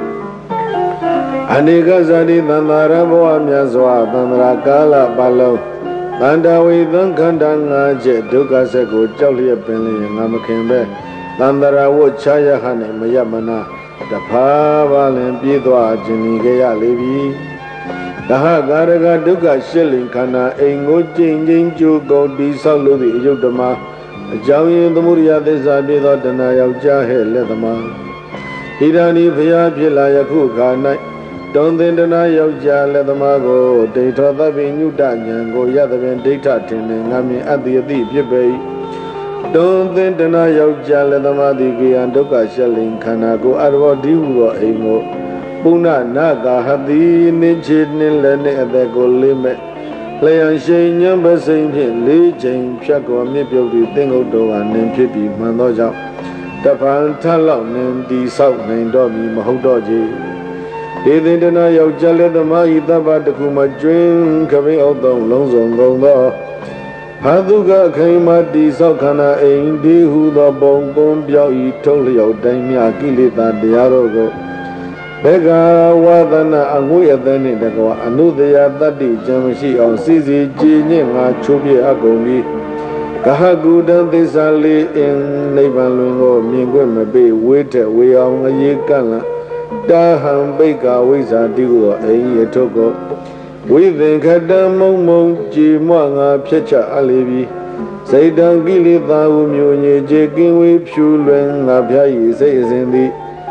အနေကဇာတိသန္တာရဘဝမြတ်စွာသန္တရာကာလပတ်လုံးတန္တဝေသံခန္ဓာငါးချက်ဒုက္ခဆက်ကိုကြောက်လျက်ပင်လျင်ငါမခင်ပဲသန္တရာဝတ်ချရဟနှင့်မရမနာတဖာပါလင်ပြေးသွားခြင်းဤကြရလေပြီဒဟကာရကဒုက္ခရှစ်လင်ခန္ဓာအိမ်ကိုကျင့်ချင်းကြိုးကုန်တိဆောက်လို့သည့်အယုဒ္ဓမအကြောင်းရင်သမုဒိယသစ္စာပြေသောတဏှာယောက်ျားဟဲ့လက်သမားဣဒာနိဘုရားဖြစ်လာယခုခါ၌တုံသင်တနာယောက်ျားလက်သမားကိုဒိဋ္ဌောသဗ္ဗညုတဉာဏ်ကိုရသဖြင့်ဒိဋ္ဌထင်နေငါမြင်အတ္တိအတိဖြစ်ပေ၏တုံသင်တနာယောက်ျားလက်သမားသည်ကေယံဒုက္ခရှလင်ခန္ဓာကိုအရဘောဒီဟုသောအိမ်ကိုပုဏ္ဏနာဂဟတိနိချေနှင်းလည်းနှင့်အသက်ကိုလေးမဲ့လျံရှိန်ညံပစိန်ဖြင့်လေးချိန်ဖြတ်ကောမြစ်ပြုတ်ပြီးသင်္ကုတ်တော်ကနင်းဖြစ်ပြီးမှန်သောကြောင့်တပံထလောက်နင်းတီဆောက်နိုင်တော့မည်မဟုတ်တော့ကြဒေသင်တနာယောက်ျားလက်သမားဤတပ္ပတခုမှကျွင်းခပင်းအောင်သောလုံးစုံကုန်သောဟာသုကအခိုင်မာတိဆောက်ခန္ဓာအိမ်ဒီဟုသောပုံပုံပြောက်ဤထုံးလျောက်တိုင်းမြကိလေသာတရားတို့ကိုဘေကဝါဒနာအငွေအသက်နှင့်တကွာအနုတရာတတ္တိကြံမရှိအောင်စီစီကြည်ညင့်ငါချိုးပြအကုန်ပြီးကဟကုတံသစ္စာလေးအင်းနိဗ္ဗာန်လွင်ကိုမြင်ခွင့်မပေးဝေးထက်ဝေအောင်အရေးကန့်လန့်တာဟံပိက္ခဝိဇ္ဇာတိဟုသောအိမ်ရထုတ်ကိုဝိသင်္ခတံမုံမုံကြည်မွငါဖြတ်ချအပ်လေပြီစိတ်တံကိလေသာဟုမျိုးညေခြေကင်းဝေးဖြူလွင်ငါဖျား၏စိတ်အစဉ်သည်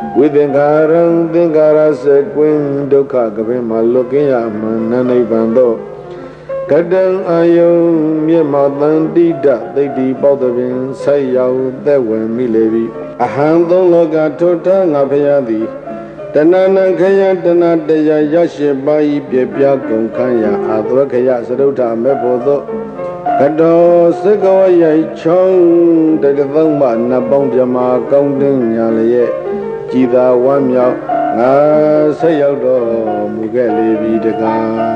ဝိသင်္ခါရံသင်္ခါရစကွင်းဒုက္ခကပင်မှာလွတ်ကင်းရမှန်နနိဗ္ဗာန်သောကတံအာယုံမြတ်မောတန်တိဒသိတိပေါသဖြင့်ဆက်ရောက်သက်ဝင်မိလေပြီအဟံသုံးလောကထိုထားငါဖရာသည်တဏ္ဏခယတဏတရားရရှိပါ၏ပြပြကုန်ခန့်ရာအာသဝခယသရုဋ္ဌမေဖို့သောကတောစကဝရိုက်ချောင်းတကသုံးမနတ်ပေါင်းပြမာကောင်းတင်ညာလျက်ကြည်သာဝမ်းမြောက်ငါဆက်ရောက်တော်မူခဲ့လေပြီတကား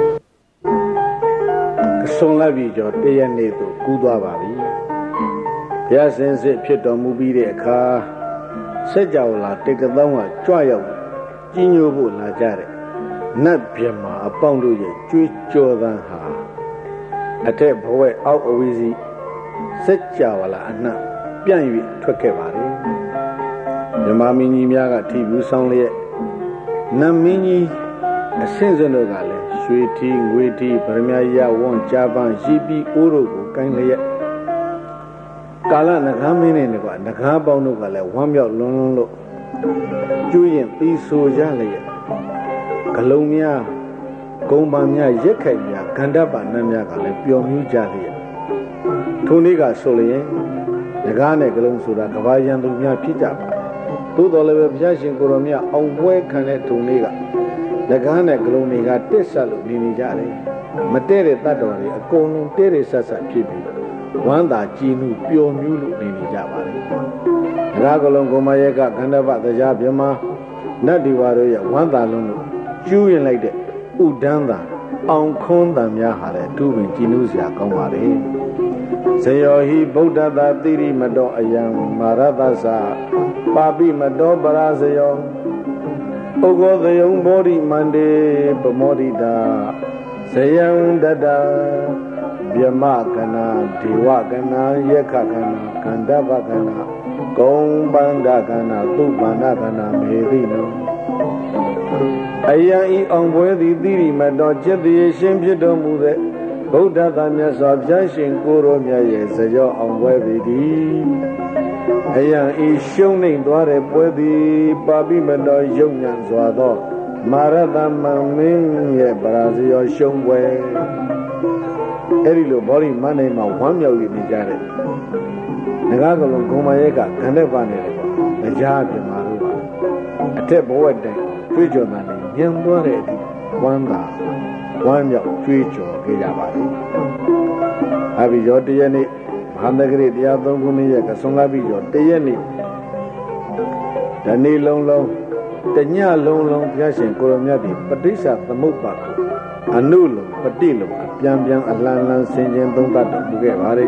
အဆုံးလိုက်ပြီကျော်တရက်နေ့သို့ကူးသွားပါပြီဘုရားရှင်စစ်ဖြစ်တော်မူပြီးတဲ့အခါစัจ java လာတေကသောင်းကကြွရောက်ကြီးညိုဖို့လာကြတဲ့နတ်ပြမာအပေါင်းတို့ရဲ့ကြွေးကြော်သံဟာအထက်ဘဝအောက်အဝီစီစัจ java လာအနှံ့ပြန့်၍ထွက်ခဲ့ပါတယ်မြမမင်းကြီးများကထိဘူးဆောင်လျက်နတ်မင်းကြီးအဆင့်စင်တို့ကလည်းရွှေထီငွေထီဗရမယဝွန်ကြာပန်းရှိပြီးအိုးတို့ကိုကိုင်းလျက်ကာလနဂါမင်းနဲ့ကွာနဂါပေါင်းတို့ကလည်းဝမ်းမြောက်လွန်းလွန်းလို့ကျွရင်ပြီးဆိုကြလျက်ဂလုံးများဂုံပန်များရက်ခိုက်များဂန္ဓပါနတ်များကလည်းပျော်မြူးကြလျက်ထိုနေ့ကဆိုလျင်နဂါနဲ့ဂလုံးဆိုတာကဘာရန်သူများဖြစ်ကြပါသို့တော်လည်းပဲဘုရားရှင်ကိုရောမြတ်အောင်ပွဲခံတဲ့ထိုနေ့ကနဂါနဲ့ဂလုံးတွေကတက်ဆက်လို့နေနေကြတယ်မတဲ့တဲ့တတ်တော်တွေအကုန်လုံးတဲ့တဲ့ဆက်ဆက်ဖြစ်ပြီးဝမ်းသာကြည်နူးပျော်မြူးလို့နေနေကြပါလေ။ဒါကလုံးကိုမရဲ့ကခန္ဓာပတရားပြမနတ်ဒီဝါတို့ရဲ့ဝမ်းသာလုံးလို့ကျူးရင်လိုက်တဲ့ဥဒန်းသာအောင်ခွန်းတံများဟာလည်းသူ့ပင်ကြည်နူးစရာကောင်းပါလေ။ဇယောဟိဗုဒ္ဓတာတိရိမတောအယံမာရသသပါပိမတောပရာဇယောဩဃောသယံဘောဓိမန္တေပမောဒိတာဇယံတတဗျမကနာဒေဝကနာယက္ခကနာကန္ဓပကနာဂုံပန္ဒကနာသုပန္ဒကနာမေတိနောအယံဤအောင်ပွဲသည်သီရိမတော်จิตတိရှင်ဖြစ်တော်မူတဲ့ဗုဒ္ဓသာမြတ်စွာဘုရားရှင်ကိုယ်တော်မြတ်ရဲ့ဇယောအောင်ပွဲပေသည်အယံဤရှုံးနှိမ်သွားတဲ့ပွဲသည်ပါပိမတော်ယုံညံစွာသောမာရတမမင်းရဲ့ပရာဇယောရှုံးပွဲအဲ့ဒီလိုဘောဓိမန္တိမှာဝမ်းမြောက်ရနေကြတဲ့ငကားကလုံးဂုံမရဲကခန္ဓာပါနေတယ်ပေါ့တရားပြမာတို့ပါအထက်ဘဝတိုင်ကျွေးကြော်မှလည်းညံသွားတဲ့အထိဝမ်းသာဝမ်းမြောက်ကျွေးကြော်ခဲ့ကြပါလေအဘိဇောတရက်နေ့မဟာနဂရီတရားသုံးခုနှစ်ရက်ကဆုံးလာပြီးတော့တရက်နေ့ဒီနေ့လုံးလုံးတညလုံးလုံးဘုရားရှင်ကိုရမြတ်ဒီပဋိစ္စသမုပ္ပါကိုအနုလုံးပฏิလုံးပြန်ပြန်အလံလံဆင်ခြင်သုံးသပ်တော်မူခဲ့ပါလေ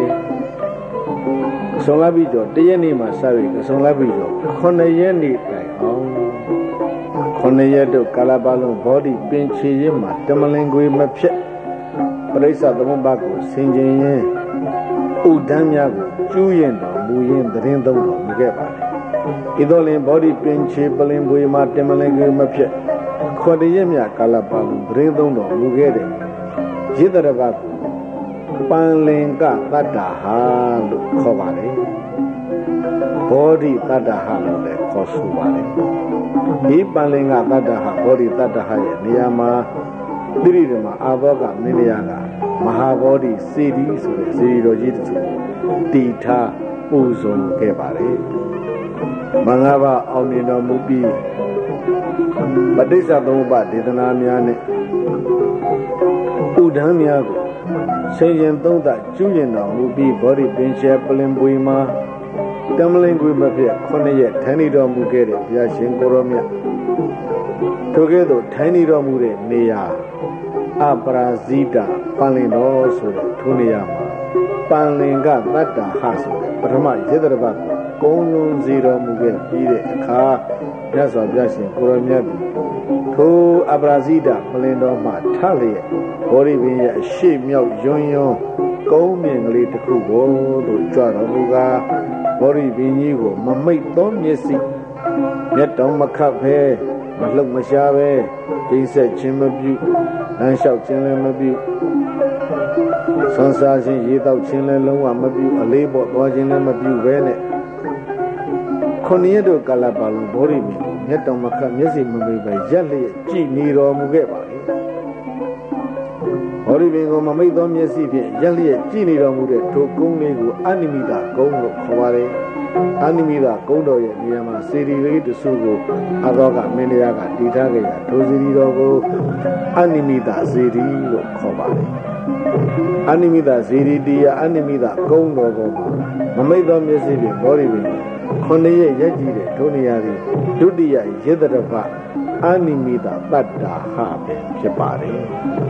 ဆုံးလာပြီးတော့တရက်နေ့မှာစပြီးဆုံးလာပြီးတော့ခုနှစ်ရက်နေ့တိုင်အောင်ခုနှစ်ရက်တို့ကာလပတ်လုံးဘောဓိပင်ချေရင်မှာတမလင်ကိုမဖြစ်ပဋိစ္စသမုပ္ပါကိုဆင်ခြင်ရင်ဥဒန်းများကိုကျူးရင်တော်မူရင်သတင်းသုံးတော်မူခဲ့ပါလေဤသို့လင်ဘောဓိပင်ချေပလင်ပွေမှာတမလင်ကိုမဖြစ်ခုနှစ်ရက်မြကာလပတ်လုံးသတင်းသုံးတော်မူခဲ့တဲ့ရစ်တရဘကိုပန်လင်ကတတ္တဟာလို့ခေါ်ပါလေဘောဓိတတ္တဟာလို့လည်းခေါ်ဆိုပါလေဒီပန်လင်ကတတ္တဟာဘောဓိတတ္တဟာရဲ့နေရာမှာတိရိဓမ္မအာဘောကမင်းရကမဟာဘောဓိစေတီဆိုတဲ့စေတီတော်ကြီးတစ်ခုတီထားပူဇော်ခဲ့ပါလေမင်္ဂလာအောင်မြင်တော်မူပြီးပဋိစ္စသမုပ္ပါဒေသနာများနဲ့ဥဒန်းများကိုဆင်ရင်သုံးသကျူးရင်တော်မူပြီးဘောဓိပင်ရှယ်ပလင်ပွေမှာတမလင်ကွေမဖြစ်ခုနှစ်ရက်ထိုင်နေတော်မူခဲ့တဲ့ဘုရားရှင်ကိုရောမြတ်ထိုကဲ့သို့ထိုင်နေတော်မူတဲ့နေရာအပရာဇိတပန်လင်တော်ဆိုတဲ့ထိုနေရာမှာပန်လင်ကတတ္တဟဆိုတဲ့ပထမရေတရဘကုံလုံးစီတော်မူခဲ့ပြီးတဲ့အခါမြတ်စွာဘုရားရှင်ကိုရောမြတ်ထိုအပရာဇိတပလင်တော်မှာထလျက်ဘောဓိပင်ရဲ့အရှိမြောက်ယွန်းယွန်းကုန်းမြင်ကလေးတစ်ခုကိုတို့ကြွတော်မူကားဘောဓိပင်ကြီးကိုမမိတ်သောမျက်စိမျက်တော်မခတ်ပဲမလှုပ်မရှားပဲဒိဋ္ဌဆက်ခြင်းမပြုလမ်းလျှောက်ခြင်းလည်းမပြုဆွမ်းစားခြင်းရေတောက်ခြင်းလည်းလုံးဝမပြုအလေးပေါ်သွားခြင်းလည်းမပြုပဲနဲ့ခခုနှစ်ရက်တို့ကာလပါလုံးဘောဓိမင်းကိုမျက်တောင်မခတ်မျက်စိမမိတ်ပဲရက်လျက်ကြည်နေတော်မူခဲ့ပါလေဘောဓိမင်းကိုမမိတ်သောမျက်စိဖြင့်ရက်လျက်ကြည်နေတော်မူတဲ့ထိုကုန်းလေးကိုအနိမိတကုန်းလို့ခေါ်ပါတယ်အနိမိတကုန်းတော်ရဲ့နေရာမှာစေတီလေးတစုကိုအသောကမင်းတရားကတည်ထားခဲ့တာထိုစေတီတော်ကိုအနိမိတစေတီလို့ခေါ်ပါတယ်အနိမိတစေတီတရားအနိမိတကုန်းတော်ကိုမမိတ်သောမျက်စိဖြင့်ဘောဓိမင်းခုနှစ်ရက်ရက်ကြည့်တဲ့ထိုနေရာသည်ဒုတိယယေတရပအနိမိတတတ္တာဟပဲဖြစ်ပါတယ်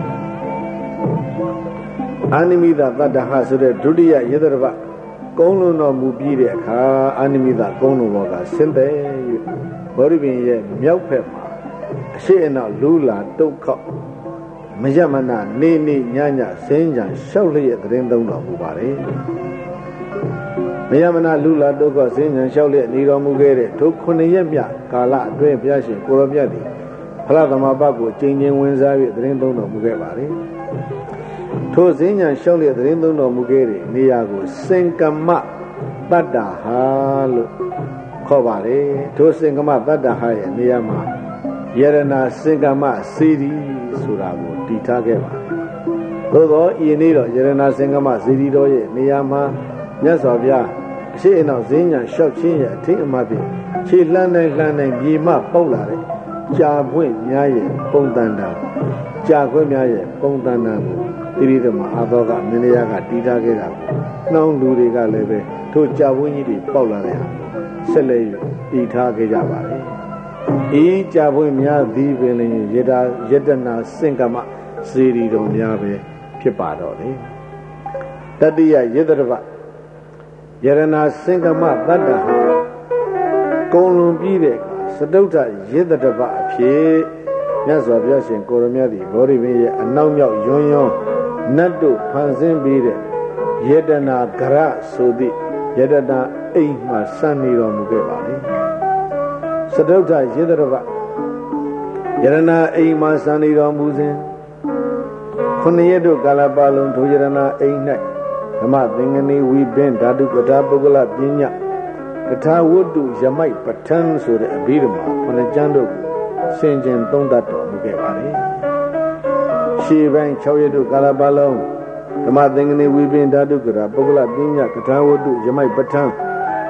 အနိမိတတတ္တဟဆိုတဲ့ဒုတိယယေတရပကုန်းလုံးတော်မူပြီးတဲ့အခါအနိမိတကုန်းလုံးဘောကဆင်းသက်၍ဘောဓိပင်ရဲ့မြောက်ဖက်မှာအရှိအနောက်လူလာတုတ်ခောက်မရမနာနေနေညညဆင်းကြံလျှောက်လျက်သတင်းသုံးတော်မူပါတယ်မယမနာလူလာတုတ်ခောက်ဆင်းကြံလျှောက်လျက်နေတော်မူခဲ့တဲ့ထိုခုနှစ်ရက်မြကာလအတွင်းဘုရားရှင်ကိုရောမြတ်သည်ဖလားသမဘတ်ကိုကျင့်ချင်းဝင်စား၍သတင်းသုံးတော်မူခဲ့ပါတယ်ထိုစဉ္ညာလျှောက်လျက်သတင်းသုံးတော်မူခဲ့တဲ့နေရာကိုစင်ကမတတ္တာဟာလို့ခေါ်ပါတယ်ထိုစင်ကမတတ္တာဟာရဲ့နေရာမှာယရဏစင်ကမစေတီဆိုတာကိုတည်ထားခဲ့ပါတယ်သို့သောဤနေ့တော့ယရဏစင်ကမစေတီတော်ရဲ့နေရာမှာမြတ်စွာဘုရားအရှိအနောက်စဉ္ညာလျှောက်ခြင်းရဲ့အထင်အမှတ်ဖြင့်ခြေလှမ်းနိုင်လှမ်းနိုင်မြေမပေါက်လာတဲ့ကြာပွင့်များရဲ့ပုံတန်တာကြာခွင့်များရဲ့ပုံတန်တာကိုတိရိသမအာသောကမင်းတရားကတည်ထားခဲ့တာကိုနှောင်းလူတွေကလည်းပဲထိုကြာပွင့်ကြီးတွေပေါက်လာတဲ့ဟာဆက်လက်တည်ထားခဲ့ကြပါတယ်ဤကြာပွင့်များသည်ပင်လျင်ယတယတနာစင်ကမစေတီတော်များပဲဖြစ်ပါတော့တယ်တတိယယေတရပယရဏစင်ကမတတ္တဟာကုံလွန်ပြီးတဲ့စတုတ္ထယေတရပအဖြစ်မြတ်စွာဘုရားရှင်ကိုရမြတ်သည်ဘောဓိမင်းရဲ့အနောက်မြောက်ယွန်းယွန်းနတ်တို့ဖန်ဆင်းပြီးတဲ့ယတနာဂရဆိုသည့်ယတနာအိမ်မှစံနေတော်မူခဲ့ပါလေစတုတ္ထယေတရပယရဏအိမ်မှစံနေတော်မူစဉ်ခုနှစ်ရက်တို့ကာလပတ်လုံးထိုယရဏအိမ်၌ဓမ္မသင်္ကနီဝိပင်ဓာတုကထာပုဂ္ဂလပညာကထာဝတ္တုယမိုက်ပဋ္ဌာန်းဆိုတဲ့အဘိဓမ္မာခုနှစ်ကျမ်းတို့ဆင်ခြင်သုံးသပ်တော်မူခဲ့ပါလေရှေးပိုင်း၆ရက်တို့ကာလပတ်လုံးဓမ္မသင်္ကနီဝိပင်ဓာတုကထာပုဂ္ဂလပညာကထာဝတ္တုယမိုက်ပဋ္ဌာန်း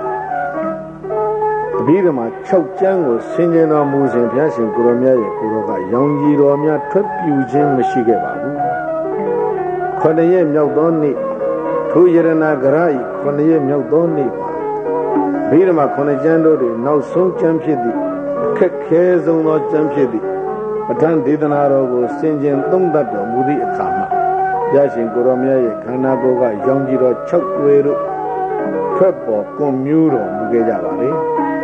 အဘိဓမ္မာ၆ကျမ်းကိုဆင်ခြင်တော်မူစဉ်ဘုရားရှင်ကိုရောမြတ်ရဲ့ကိုရောကရောင်ကြီးတော်များထွက်ပြူခြင်းမရှိခဲ့ပါဘူးခொနရက်မြောက်သောနေ့ထိုယရဏဂရဤခொနရက်မြောက်သောနေ့မှာအဘိဓမ္မာခုနှစ်ကျမ်းတို့တွင်နောက်ဆုံးကျမ်းဖြစ်သည့်အခက်ခဲဆုံးသောကျမ်းဖြစ်သည့်ပဋ္ဌာန်းဒေသနာတော်ကိုဆင်ခြင်သုံးသပ်တော်မူသည့်အခါမှာဘုရားရှင်ကိုရောမြတ်ရဲ့ခန္ဓာကိုယ်ကရောင်ကြီးတော်၆တွဲတို့ထွက်ပေါ်ကွန်မြူးတော်မူခဲ့ကြပါလေ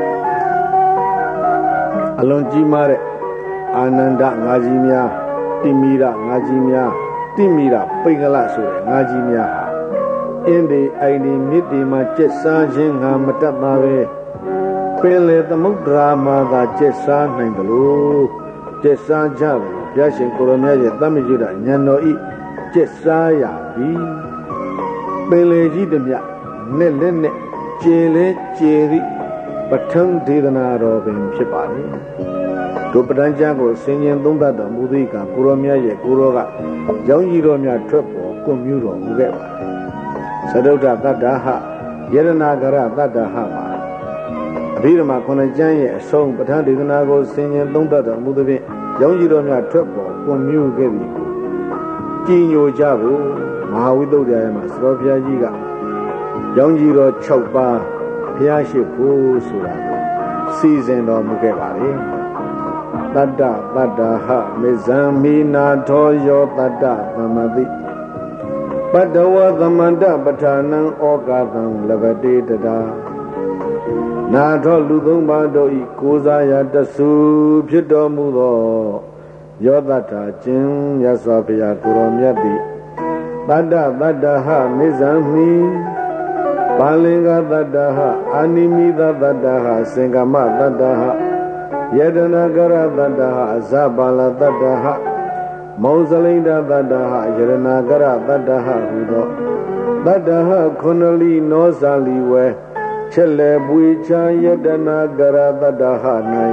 အလွန်ကြီးမားတဲ့အာနန္ဒငါးကြီးများတိမိရငါးကြီးများတိမိရပိင်္ဂလဆိုတဲ့ငါးကြီးများဟာအင်းဒီအိုင်ဒီမြစ်ဒီမှာကျက်စားခြင်းငါမတတ်ပါပဲပင်လေသမုဒ္ဒရာမှာသာကျက်စားနိုင်တယ်လို့ကျက်စားကြတယ်ဘုရားရှင်ကိုရောမြတ်ရဲ့တမ္မယုဒဉာဏ်တော်ဤကျက်စားရပြီပင်လေကြီးတမြနဲ့လက်နဲ့ကျေလဲကျေသည့်ပဋ္ဌာန်းဒေသနာတော်ပင်ဖြစ်ပါလေဒုပဋ္ဌာန်းကျမ်းကိုဆင်ခြင်သုံးသပ်တော်မူသည့်အခါကိုရောမြတ်ရဲ့ကိုရောကရောင်ကြီးတော်များထွက်ပေါ်ကွန်မြူတော်မူခဲ့ပါသတုတ္တတတ္တဟယရဏဂရတတ္တဟမှာအဘိဓမ္မာခုနှစ်ကျမ်းရဲ့အဆုံးပဋ္ဌာန်းဒေသနာကိုဆင်ခြင်သုံးသပ်တော်မူသဖြင့်ရောင်ကြီးတော်များထွက်ပေါ်ကွန်မြူခဲ့သည်ကိုကြည်ညိုကြဖို့မဟာဝိသုဒ္ဓရာယမှာသရောဘုရားကြီးကရောင်ကြီးတော်၆ပါးဘုရားရှိခိုးဆိုတာကိုစီစဉ်တော်မူခဲ့ပါလေတတ္တတတ္တဟမေဇံမိနာထောယောတတ္တသမတိပတ္တဝသမန္တပဋ္ဌာနံဩကာသံလဗတေတတာနာထောလူသုံးပါးတို့ဤကိုးစားရာတဆူဖြစ်တော်မူသောယောတတ္ထာခြင်းမြတ်စွာဘုရားကိုရောမြတ်သည်တတ္တတတ္တဟမေဇံမိပါလင်္ဂတတ္တဟအာနိမိတတတ္တဟစင်္ကမတတ္တဟယတနာကရတတ္တဟအဇပါလတတ္တဟမောဇလိန္ဒတတ္တဟယရနာကရတတ္တဟဟူသောတတ္တဟခုနလီနောဇာလီဝဲချက်လေပွေချာယတနာကရတတ္တဟ၌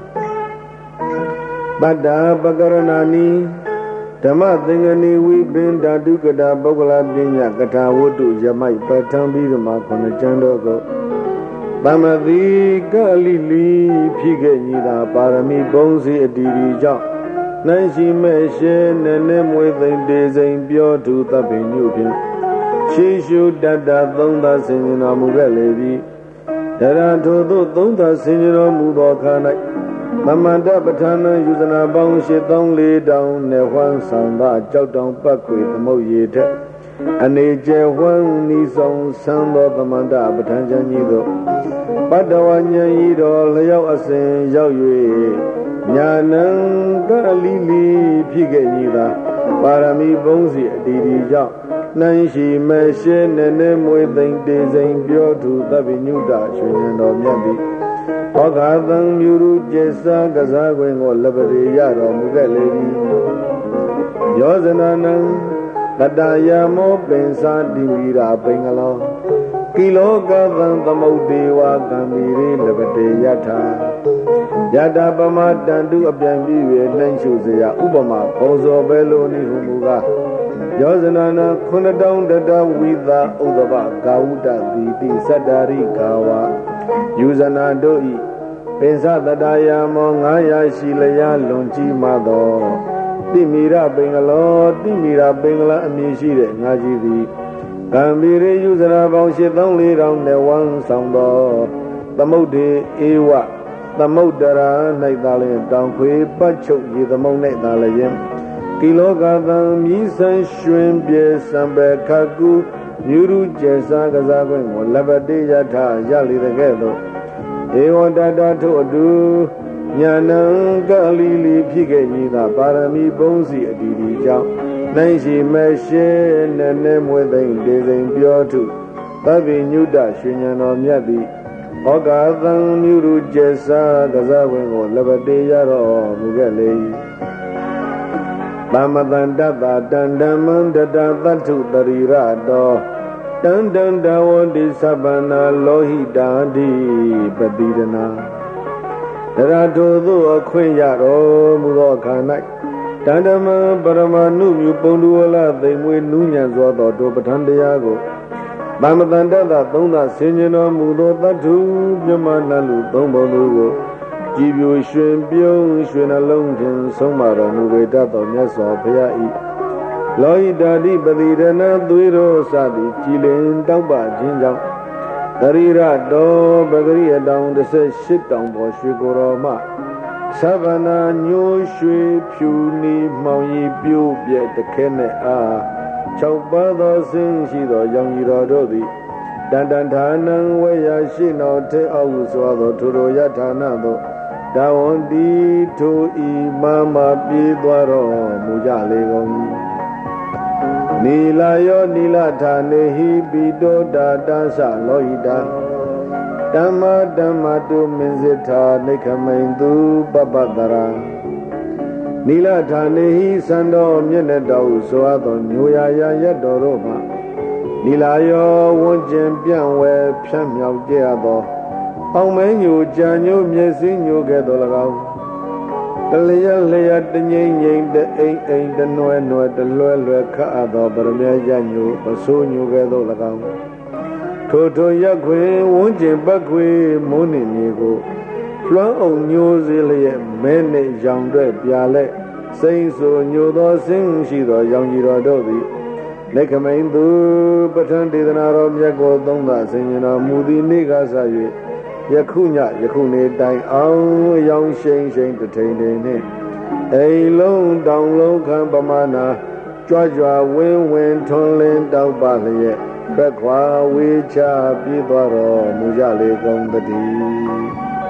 ပတ္တာပကရဏာနိဓမ္မသင်္ကနိဝိပင်ဓာတုကတာပုဂ္ဂလပညာကထာဝတ္တုယမိုက်ပထံပြီးဓမ္မခုနှစ်ကျမ်းတော်ကိုသမတိကလိလိဖြစ်ခဲ့ညီသာပါရမီဘုံစီအတီဒီကြောင့်နိုင်ရှိမဲ့ရှဲနဲ့နဲ့မွေသိမ့်တေစိန်ပြောသူတပ်ပင်ညုဖြင့်ရှိရှုတတ္တသုံးသာဆင်ញတော်မူခဲ့လေပြီတရထို့သို့သုံးသာဆင်ញတော်မူသောခါ၌သမန္တပဋ္ဌာနယူဇနာပေါင်းရှစ်သောင်းလေးတောင်နဲ့ဝမ်းဆောင်သောကြောက်တောင်ပတ်ခွေသမုတ်ရည်ထက်အနေကျဝမ်းဤဆောင်ဆန်းသောသမန္တပဋ္ဌာန်းချမ်းကြီးတို့ပတ္တဝဉ္ဉ္ဤတော်လျောက်အစဉ်ရောက်၍ညာနံကလိလိဖြစ်ခဲ့ညီသာပါရမီဘုံစီအတီဒီကြောင့်နှမ်းရှိမဲ့ရှဲနဲ့နဲ့မွေသိမ့်တေစိန်ပြောသူသဗ္ဗညုတရွှေဉဏ်တော်မြတ်သည်ဟောကာသံမြူရုကျေစာကစားခွင်ကိုလပရိရတော်မူခဲ့လေသည်ယောဇနာနံတတယမောပင်စာတိမိရာပင်္ဂလောကိလောကသံသမုတ်ဒေဝကံမီရေလပတေယထာယတာပမတန္တုအပြန်ပြီး၍နှိမ့်ရှုစရာဥပမာပုံစောပဲလိုနိဟုမူကားယောဇနာနာခုနှစ်တောင်းတတဝိသာဥဒ္ဒဘကာဝုတတိတိစတ္တာရိကာဝယူဇနာတို့ဤပင်စတတယာမောငါးရာရှိလျာလွန်ကြီးမှသောတိမိရပင်္ဂလောတိမိရပင်္ဂလအမည်ရှိတဲ့ငါကြီးသည်ကံမီရေယူဇနာပေါင်းရှစ်သောင်းလေးတောင်နဲ့ဝမ်းဆောင်သောသမုဒ္ဒေဧဝသမုဒ္ဒရာ၌သာလျှင်တောင်ခွေပတ်ချုပ်ရေသမုံ၌သာလျှင်ကိလောကသံမြည်ဆန်းရွှင်ပြေစံပေခကုမြူရုကျေစာကစားခွင့်ကိုလပတိယထရလေတဲ့ကဲ့သို့ဧဝတတထို့အတူညာနံကလိလိဖြစ်ခဲ့ညီသာပါရမီဘုံစီအတီဒီကြောင့်နိုင်ရှိမဲ့ရှဲနဲ့နဲ့မွေသိမ့်တေစိန်ပြောထုသဗ္ဗညုတရွှေဉဏ်တော်မြတ်သည်ဟောကာသံမြူရုကျေစာကစားခွင့်ကိုလပတိရတော်မူခဲ့လေ၏သမတန္တတတန္ဓမ္မန္တတသတ္ထုတရိရတောတန္တန္တဝတိသဗ္ဗနာလောဟိတာတိပတိရဏတရထိုသို့အခွင့်ရတော်မူသောခါ၌တန္တမပရမနုမြူပုံတူဝလသိမ်မွေနူးညံစွာသောတောပဋ္ဌာန်းတရားကိုသမတန္တတသုံးသာဆင်ញတော်မူသောတတ္ထုမြမနလူသုံးပုံတို့ကိုကြည်ပြိုရွှင်ပြုံးရွှင်နှလုံးဖြင့်ဆုံးမတော်မူပေတတ်သောမြတ်စွာဘုရား၏လောဟိတာတိပတိရဏသွေရောစသည်ကြည်လင်တောက်ပခြင်းကြောင့်တရိရတော်ပဂရိအတောင်တစ်ဆက်ရှစ်တောင်ပေါ်ရွှေကိုယ်တော်မှသဗ္ဗနာညိုးရွှေဖြူနီမှောင်ရီပြိုးပြဲတခဲနဲ့အား၆ပါးသောဆင်းရှိသောရောင်ကြီးတော်တို့သည်တန်တန်ဌာနံဝေယရှိတော်ထေအောက်စွာသောထိုလိုယဌာနသို့ဒါဝန္တိထိုဤမမပြေးသွားတော်မူကြလေကုန်၏နီလာယောနီလဌာနေဟိပိတောတာတသလောဟိတာဓမ္မဓမ္မတုမင်းစိထာနိခမိန်သူပပတရာနီလဌာနေဟိသံတော်မျက်နှာတော်ဆိုအပ်သောညိုရာရရတော်တို့မှာနီလာယောဝန်းကျင်ပြန့်ဝဲဖြန့်မြောက်ကြရသောအောင်မဲညိုကြံညိုမျက်စိညိုကဲ့သို့၎င်းတလျက်လျက်တငိမ့်ငိမ့်တအိမ်အိမ်တနွယ်နွယ်တလွဲလွယ်ခတ်အပ်သောပရမေယညိုပစိုးညိုကဲ့သို့၎င်းထိုထိုရက်ခွေဝန်းကျင်ပတ်ခွေမုန်းနေမြေကိုလွှမ်းအောင်ညိုစေလျက်မဲနှင့်ရောင်တွဲပြာလက်စိမ့်ဆိုညိုသောဆင်းရှိသောရောင်ကြီးတော်တို့သည်လက်ခမိန်သူပဋ္ဌာန်းဒေသနာတော်မြတ်ကိုသုံးသာဆင်ញတော်မူသည်နေ့ကစ၍ယခုညယခုနေ့တိုင်အောင်ရောင်ရှိန်ရှိန်တထိန်ထိန်နှင့်အိမ်လုံးတောင်လုံးခံပမာဏကြွကြွဝင်းဝင်းထွန်းလင်းတောက်ပါလျက်ဘက်ခွာဝေချပြေးသွားတော်မူကြလေကုန်တည်း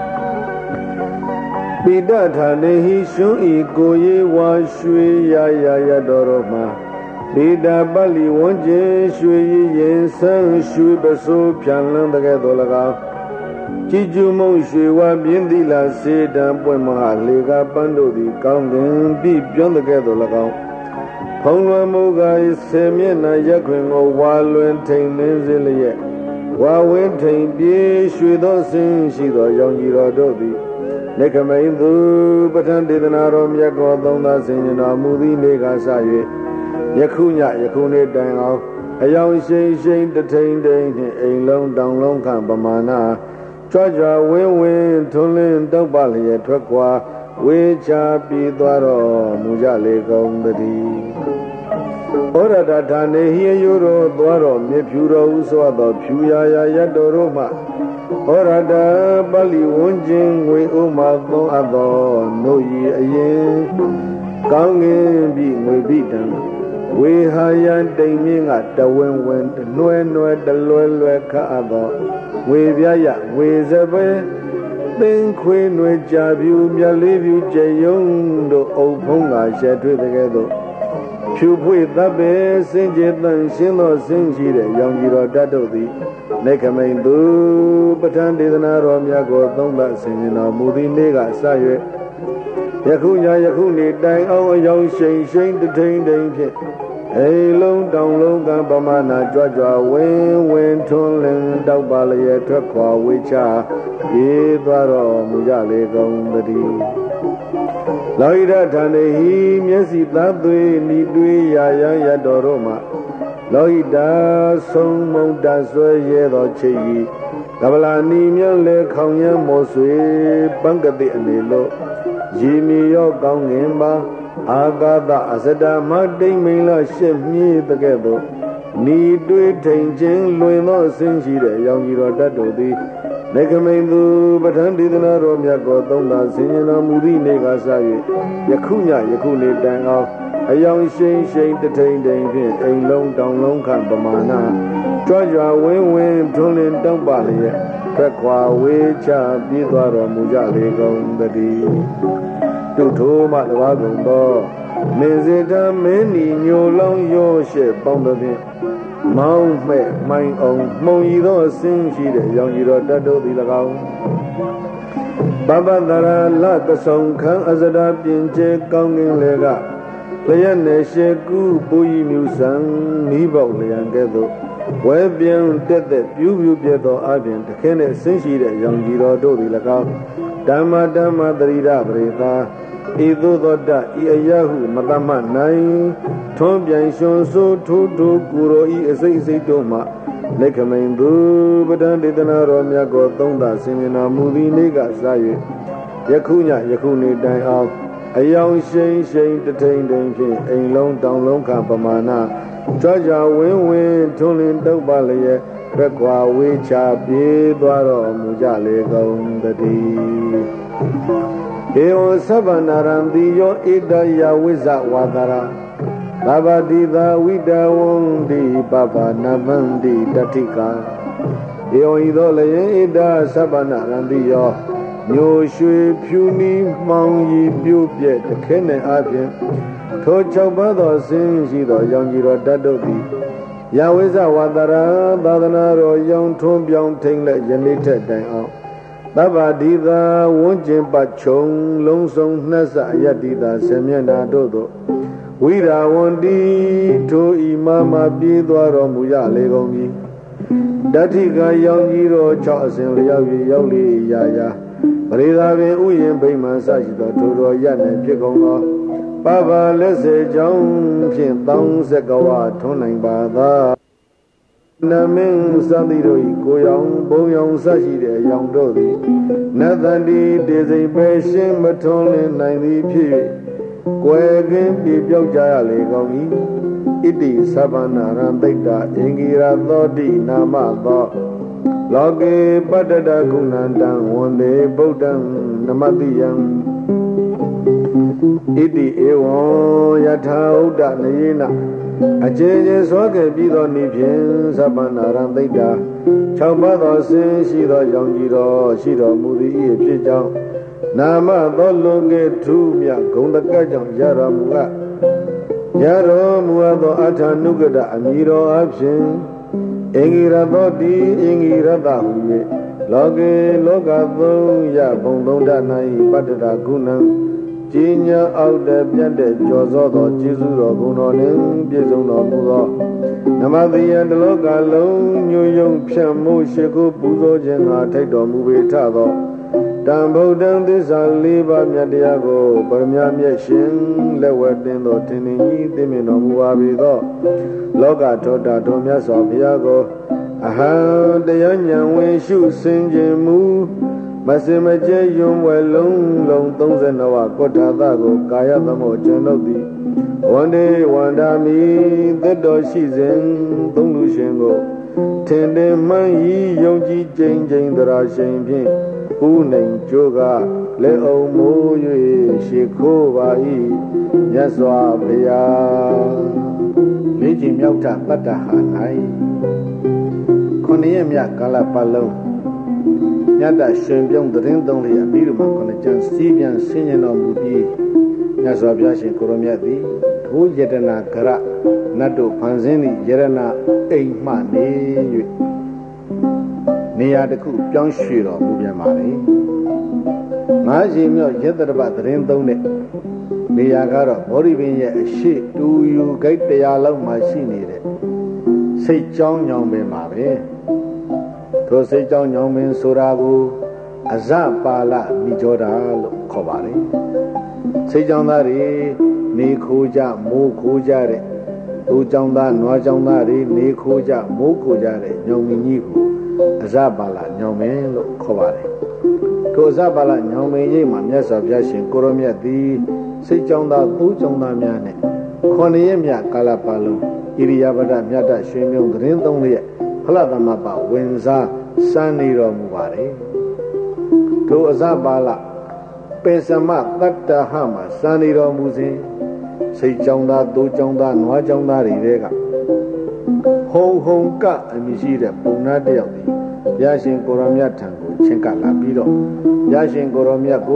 ပိဋဌာနေဟိရှင်ဤကိုရေဝါရွှေရရရတော်တော်မှာဒေတာပလီဝန်းကျင်ရွှေရည်ရင်ဆန်းရွှေပစိုးဖြန်လန်းတဲ့ကဲ့သို့၎င်းကြည်ကျူမုံရွှေဝါပြင်းသီလာစေတံပွင့်မဟာလေကပန်းတို့သည်ကောင်းကင်ပြီးပြုံးတဲ့ကဲ့သို့၎င်းဖုံးလွယ်မူကားဆယ်မျက်နှာရက်ခွင်ကိုဝါလွင်ထိန်နှင်းစေလျက်ဝါဝင်းထိန်ပြေရွှေသောဆင်းရှိသောရောင်ကြီးတော်တို့သည်နေကမိန်သူပဋ္ဌာန်းဒေသနာတော်မြတ်ကောသုံးသာဆင်ញတော်မူသည့်နေ့ကစ၍ယခုညယခုနေ့တိုင်အောင်အယောင်ရှိန်ရှိန်တထိန်ထိန်နှင့်အိမ်လုံးတောင်လုံးခန့်ပမာဏကြွကြွဝင်းဝင်းထွန်းလင်းတောက်ပလျက်ထွက်ခွာဝေချပြီးသွားတော်မူကြလေကုန်သတည်းဩရတဌာနေဟိယိုတော်သွားတော်မြေဖြူတော်ဟုဆိုသောဖြူရာရာရတ်တော်တို့မှဩရတပလိဝန်းကျင်ငွေဥမာသုံးအပ်သောနို့ဤအရင်ကောင်းငင်ပြီးငွေပြီးတံဝေဟာယံတိမ်မြင့်ကတဝင်းဝင်းတလွဲလွဲတလွဲလွဲခအပ်သောငွေပြရငွေစပဲသင်ခွေနွယ်ကြပြူမြတ်လေးပြူကျေယုံတို့အုပ်ဖုံးကရှက်တွေ့တဲ့ကဲ့သို့ဖြူဖွေတပ်ပဲစင်ကြယ်တန်ရှင်းသောစင်ရှိတဲ့ရောင်ကြီးတော်တတ်တို့သည်နေခမိန်သူပဋ္ဌာန်းဒေသနာတော်မြတ်ကိုသုံးသဆင်ញတော်မူသည့်နေ့ကစ၍ယခုညယခုနေ့တိုင်အောင်အယောင်ရှိန်ရှိန်တထိန်ထိန်ဖြင့်အိလုံးတောင်လုံးကံပမာဏကြွကြွဝင်းဝင်းထွန်းလင်းတောက်ပါလျက်ထွက်ခွာဝေချပြေးသွားတော်မူကြလေကုန်သတည်းလောဟိတဌာနေဟိမျက်စိသားသွေးဤတွေးရာရန်ရတော်တို့မှလောဟိတဆုံးမုံတဆွဲရဲသောချိတ်ဤကပလာနီမြတ်လေခေါင်ရမ်းမောဆွေပန်းကတိအနေလို့ရေမီရောကောင်းငင်ပါအာဂတအစဒမတိမ့်မိန်လရှက်မြည်တဲ့ကဲ့သို့ဤတွေးထိန်ခြင်းလွင်သောအစဉ်ရှိတဲ့ရောင်ကြီးတော်တတ်တို့သည်နေကမိန်သူပဋ္ဌာန်းဒေသနာတော်မြတ်ကိုသုံးသာဆင်ញတော်မူသည့်နေ့ကစ၍ယခုညယခုနေ့တိုင်အောင်အယောင်ရှိန်ရှိန်တထိန်ထိန်ဖြင့်အိမ်လုံးတောင်လုံးခန့်ပမာဏကြွကြွဝင်းဝင်းထွန်းလင်းတောက်ပါလျက်ထွက်ခွာဝေချပြေးသွားတော်မူကြလေကုန်သတည်းတုထိုမှတပါးကုန်သောမင်းစေတမင်းဤညိုလောင်းရောရှဲပေါင်းသဖြင့်မောင်းမဲ့မိုင်းအောင်မှုံဤသောအစင်းရှိတဲ့ရောင်ကြီးတော်တတ်တို့သည်၎င်းပပတရာလကဆုံခံအစဒပြင်ကျဲကောင်းကင်လေကလျက်နေရှေကူပူဤမြူဆံမိပေါလျံကဲ့သို့ဝဲပြန်တက်တဲ့ပြူးပြူးပြတ်သောအပြင်တခဲနဲ့ဆင်းရှိတဲ့ရောင်ကြီးတော်တို့သည်၎င်းဓမ္မဓမ္မတရိဒပရိသာဤသို့သောတဤအယဟုမတမနိုင်ထွန်းပြန်ရွှန်ဆိုးထိုးထိုးကိုရောဤအစိတ်အစိတ်တို့မှနေခမိန်သူပဋ္ဌာန်းဒေသနာတော်မြတ်ကိုသုံးသာဆင်ញတော်မူသည့်နေ့ကစ၍ယခုညယခုနေ့တိုင်အောင်အယောင်ရှိန်ရှိန်တထိန်ထိန်ဖြင့်အိမ်လုံးတောင်လုံးခန့်ပမာဏကြွကြဝင်းဝင်းထွန်းလင်းတောက်ပါလျက်ထွက်ခွာဝေချပြေးသွားတော်မူကြလေကုန်သတည်းဧဝသဗ္ဗနာရံတိယောဣဒယဝိဇ္ဇဝါဒရာသဗ္ဗတိသာဝိတဝန္တိပပနဗန္တိတတိကာဧဝဤသောလည်းဣဒသဗ္ဗနာရံတိယောမျိုးရွှေဖြူနီးမှောင်ရီပြို့ပြဲ့တခဲနဲ့အပြင်ထို၆ပါးသောဆင်းရှိသောရောင်ကြီးတော်တတ်တို့သည်ယဝိဇ္ဇဝါဒရာသာသနာတော်ရောင်ထွန်းပြောင်းထိန်လက်ယနေ့ထက်တိုင်အောင်သဗ္ဗဒီသာဝန်းကျင်ပတ်ခြုံလုံးစုံနှက်စအယတ္တိသာဆင်မျက်နာတို့သို့ဝိရာဝန္တိထိုဤမမပြေးသွားတော်မူရလေကုန်ပြီတတိကရောင်ကြီးတော်၆အစဉ်လျောက်၍ရောက်လေရာရာပရိသာပင်ဥယျင်ဗိမာန်စရှိသောထိုတော်ရနှင့်ဖြစ်ကုန်သောပပလက်စေကြောင်းဖြင့်တောင်းစကဝထွန်းနိုင်ပါသာနမင်းသတိတို့ဤကိုရောင်ဘုံရောင်စရှိတဲ့အယောင်တို့သည်နတ်တန်ဒီတေစိမ်ပဲရှင်းမထွန်းလင်းနိုင်သည်ဖြစ်၍ကွယ်ကင်းပြပြောက်ကြရလေကောင်း၏ဣတိသဗ္ဗနာရံသိတ္တအင်္ဂိရသောတိနာမသောလောကေပတ္တတကုဏန္တံဝန္တေဗုဒ္ဓံနမတိယံဣတိဧဝံယထာဥဒ္ဒနယေနအကျေကျေဆွဲခဲ့ပြီးသောနေ့ဖြင့်သဗ္ဗနာရံသိတ္တာ၆ပါးသောဆင်းရှိသောရောင်ကြီးတော်ရှိတော်မူသည်၏ဖြစ်ကြောင်းနာမသောလွန်ကဲ့ထူးမြတ်ဂုဏ်တကကြောင့်ရတော်မူအပ်ရတော်မူအပ်သောအထာနုကတအမည်တော်အဖြစ်အင်္ဂိရသောတိအင်္ဂိရတဟူ၍လောကေလောကသုံးရဘုံသုံးတ၌ပတ္တရာကုဏံ Jinya out the Piante Jozo, Jesus or Gunonin, Pizuno Buzo, Namadi and the local, New Young Piamu, Shiko, Buzo, Jenna, Tato, Movie Tavo, Dambo down this Aliba Miadiago, Bamiam Yashin, Lewardin, or Tini, Dimino Muabido, Loga Tota, Tomias of Yago, Aha, the young way shoes singing moo. Masimaje yum well long long tongues and our Kotadago, Kaya the Mochanodi. One day, one dami, the door she's in Tongulushengo. Tende Mai, Yonji, changing the Rashin Pin, Pune, Joga, Leo Moye, Shikova, Yaswa, Pia, Mijim Yauta, Patahanai, Koniemia, Kalapalo. Yada Shampion the Rindonly, a Birma, Conajan, Sibian, Sinian on Budi, Yasabiashin Koromiati, who Yetana Kara, Nato Panzini, Yerana, Eimani, Nia the Coop, John Shiro, Mubiamari, Majimio Yetaraba the Rindone, Niagara, Moribin, a sheep, do you get the yellow machine? Say John Young Mari. To say John Youngman Surabu, Azapala, Mijora, Kobari. Say John Dari, Nikuja, Mukujare, Ujanda, Nojandari, Nikuja, Mukujare, Yominiku, Azabala, Yomen, Kobari. To Zabala, Yomen, Mamyas of Yashin, Koromia, the say John da, Ujanda Miane, Koniemia, Kalapalo, Iriabada, Miata, Shimion, Grindonly, Paladamapa, Windsor. Saniro Mubari to Azabala Pesama Tata Hama Saniro Musin Say Jonda do Jonda Noa Jonda Rega Hong Hong Ka Amishida Puna Delhi Yashin Koromia Tango Chenka Lapido Yashin Koromia Go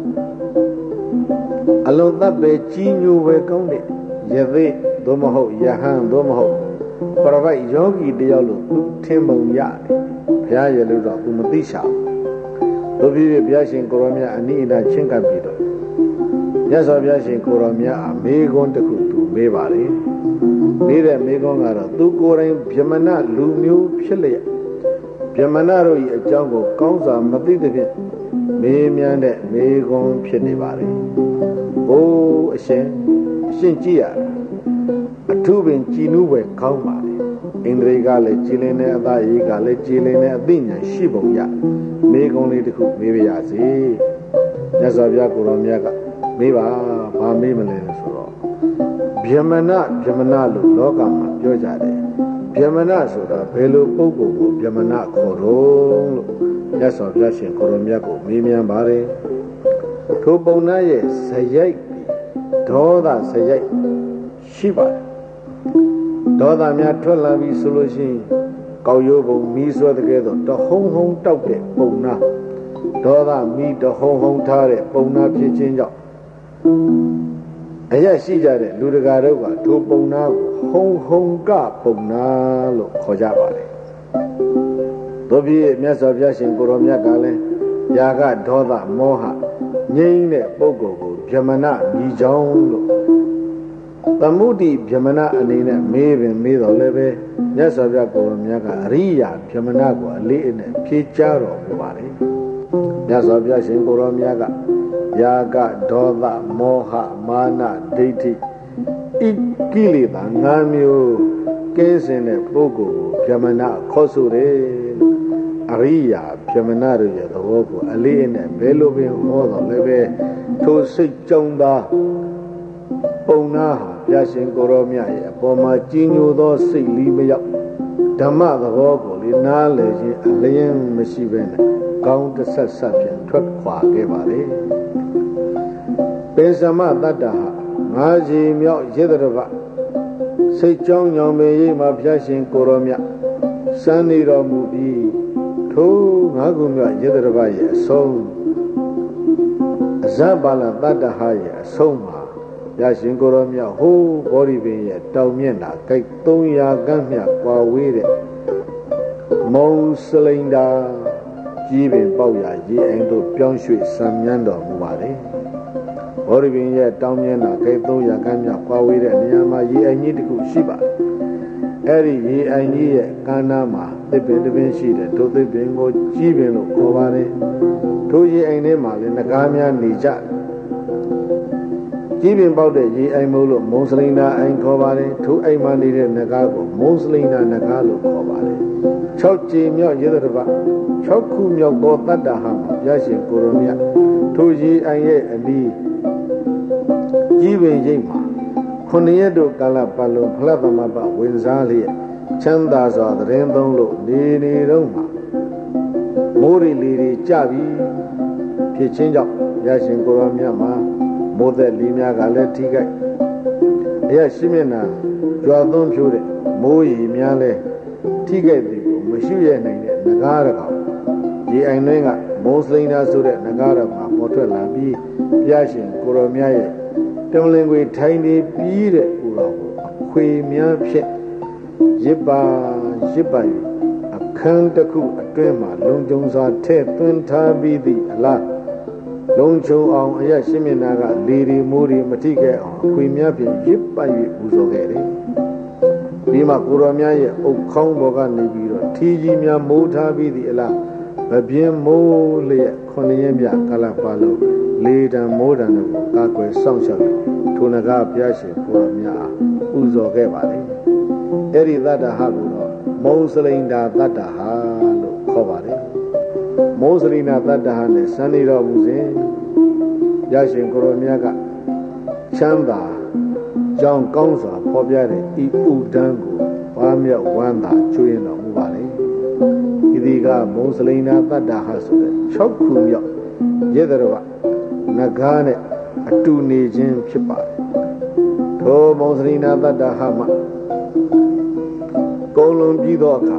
Along that be Chinu Wekonde Yave Domoho Yahan Domoho Provide Yogi Dialo Timbo Yard Yaya Luda, Umatisha. Toby Biashin Koromia and Nina Chinkabido. Yes, of Yashin Koromia, a Megon to Mebari. Made a Megon at a Dukorin, Piamana, Lumio, Chile. Piamanaro, a jungle, Consa, Matidivit, Memian, Megon, Pianibari. Oh, a shin, Shinchia, a tubing Chinuwe, Kaumari. In regale Chilene, the Egale Chilene, Dina, Shiboya, make only the cook, maybe I see. Yes, of Yakuromiaga, Miva, Pamimelin, Piamana, Piamanalu, Logama, Jojade, Piamana, Soda, Pelu, Pogo, Piamana, Coron, yes, of Yashin Koromiago, Mimian Bari, Tobonaye, Sayek, Toda Sayek, Shiba. Doda Mia Tolavi solution, Kauyobo, Miso together, the home home tauke, Bona. Doda meet the home home tare, Bona Pichinja. And yes, she got it, Ludagarova, to Bona, home home ga, Bona, Kojabari. Dobi, Mias of Yashin Goromia Gale, Yaga, Doda, Moha, Yane, Bogo, Jamana, Mijon. The moody Piamana Anina, Maven, Middle Leve, yes, of Yakomiaga, Ria, Piamanago, Lin, Picharo, Mubari. Yes, of Yashin Goromiaga, Yaga, Doda, Moha, Mana, Deiti, Ikiliba, Namio, Kesene, Bogo, Piamana, Kosure, Aria, Piamanaria, the Vogo, Alin, Belovin, Modo, Leve, to sit Jonda. Bona, Yashin Goromia, Boma Gino, those say, leave me up. Dama the vocal, in knowledge, a laying machine, count the set subject, truck qua, Gabari. Bensama, Dada, Maji, Mio, Jedreva, say John Yome, my Yashin Goromia, Sunny Romubi, two Nagumia, Jedreva, so Zabala, Dada Haya, Soma. Yashin Goromia, who body being a Taumiana, Kaitonia Gamia, Wawede, Mo Selinda, Jibin Bauya, Yi and to Pyong Shui, Samyando, Mubari. ဘောရပင်ရဲ့တောင်းမျက်နှာဂိတ်သုံးရာခန်းမြောက်ကွာဝေးတဲ့နေရာမှာရေအိမ်ကြီးတစ်ခုရှိပါတယ်အဲ့ဒီရေအိမ်ကြီးရဲ့ကမ်းနားမှာသစ်ပင်တစ်ပင်ရှိတယ်ထိုသစ်ပင်ကိုကြီးပင်လို့ခေါ်ပါတယ်ထိုရေအိမ်ထဲမှာလည်းနဂါးများနေကြကြီးပင်ပေါက်တဲ့ရေအိမ်မို့လို့မုံစလိန်နာအိမ်ခေါ်ပါတယ်ထိုအိမ်မှာနေတဲ့နဂါးကိုမုံစလိန်နာနဂါးလို့ခေါ်ပါတယ်၆ကြိမ်မြောက်ရေတပတ်၆ခုမြောက်သောတတ္တဟာမှာဘုရားရှင်ကိုရောမြတ်ထိုရေအိမ်ရဲ့အနီးကြီးပင်ရိပ်မှာခုနှစ်ရက်တို့ကာလပတ်လုံးဖလားသမဘဝင်စားလျက်ချမ်းသာစွာသတင်းသုံးလို့နေနေတော့မှာမိုးရီလီတွေကြပြီဖြစ်ချင်းကြောင့်ဘုရားရှင်ကိုရောမြတ်မှာမိုးသက်လီများကလည်းထိခိုက်အရာရှိမျက်နှာကြွားသွန်းဖြိုးတဲ့မိုးရီများလည်းထိခိုက်သည်ကိုမရှိရနိုင်တဲ့နဂါးရကောင်ဒီအိမ်တွင်းကမုံစလိန်နာဆိုတဲ့နဂါးရမှာပေါ်ထွက်လာပြီးဘုရားရှင်ကိုရောမြတ်ရဲ့တမလင်ကိုထိုင်နေပြီးတဲ့ဥတော်ကိုအခွေများဖြင့်ရစ်ပါရစ်ပါအခန်းတစ်ခုအတွင်းမှာလုံခြုံစွာထည့်သွင်းထားပြီးသည့်အလားလုံခြုံအောင်အရရှိမျက်နာကလေရီမိုးရီမထိခဲ့အောင်အခွေများဖြင့်ရစ်ပါ၍ပူဇော်ခဲ့တယ်ဒီမှာကိုရောမြတ်ရဲ့အုတ်ခေါင်းပေါ်ကနေပြီးတော့ထီကြီးများမိုးထားပြီးသည့်အလားမပြင်းမိုးလျက်ခုနှစ်ရက်မြကာလပါလို့လေတံမိုးတံတို့ကိုကာကွယ်စောင့်ရှောက်ထိုနဂါးဘုရားရှင်ကိုရောမြတ်အားပူဇော်ခဲ့ပါလေအဲ့ဒီသတ္တဟကိုတော့မုံစလိန်ဒါသတ္တဟလို့ခေါ်ပါတယ်မုံစလိန်ဒါသတ္တဟနဲ့စံနေတော်မူစဉ်ဘုရားရှင်ကိုရောမြတ်ကချမ်းသာကြောင်းကောင်းစွာဖော်ပြတဲ့ဤဥဒန်းကိုဘာမြောက်ဝမ်းသာကျွေးတော်မူပါလေဤဒီကမုံစလိန်ဒါသတ္တဟဆိုတဲ့၆ခုမြောက်ရေတရဝနဂါးနဲ့အတူနေခြင်းဖြစ်ပါတယ်ထိုမုံစရိနာတတ္တဟမှာကုံလုံးပြီးသောအခါ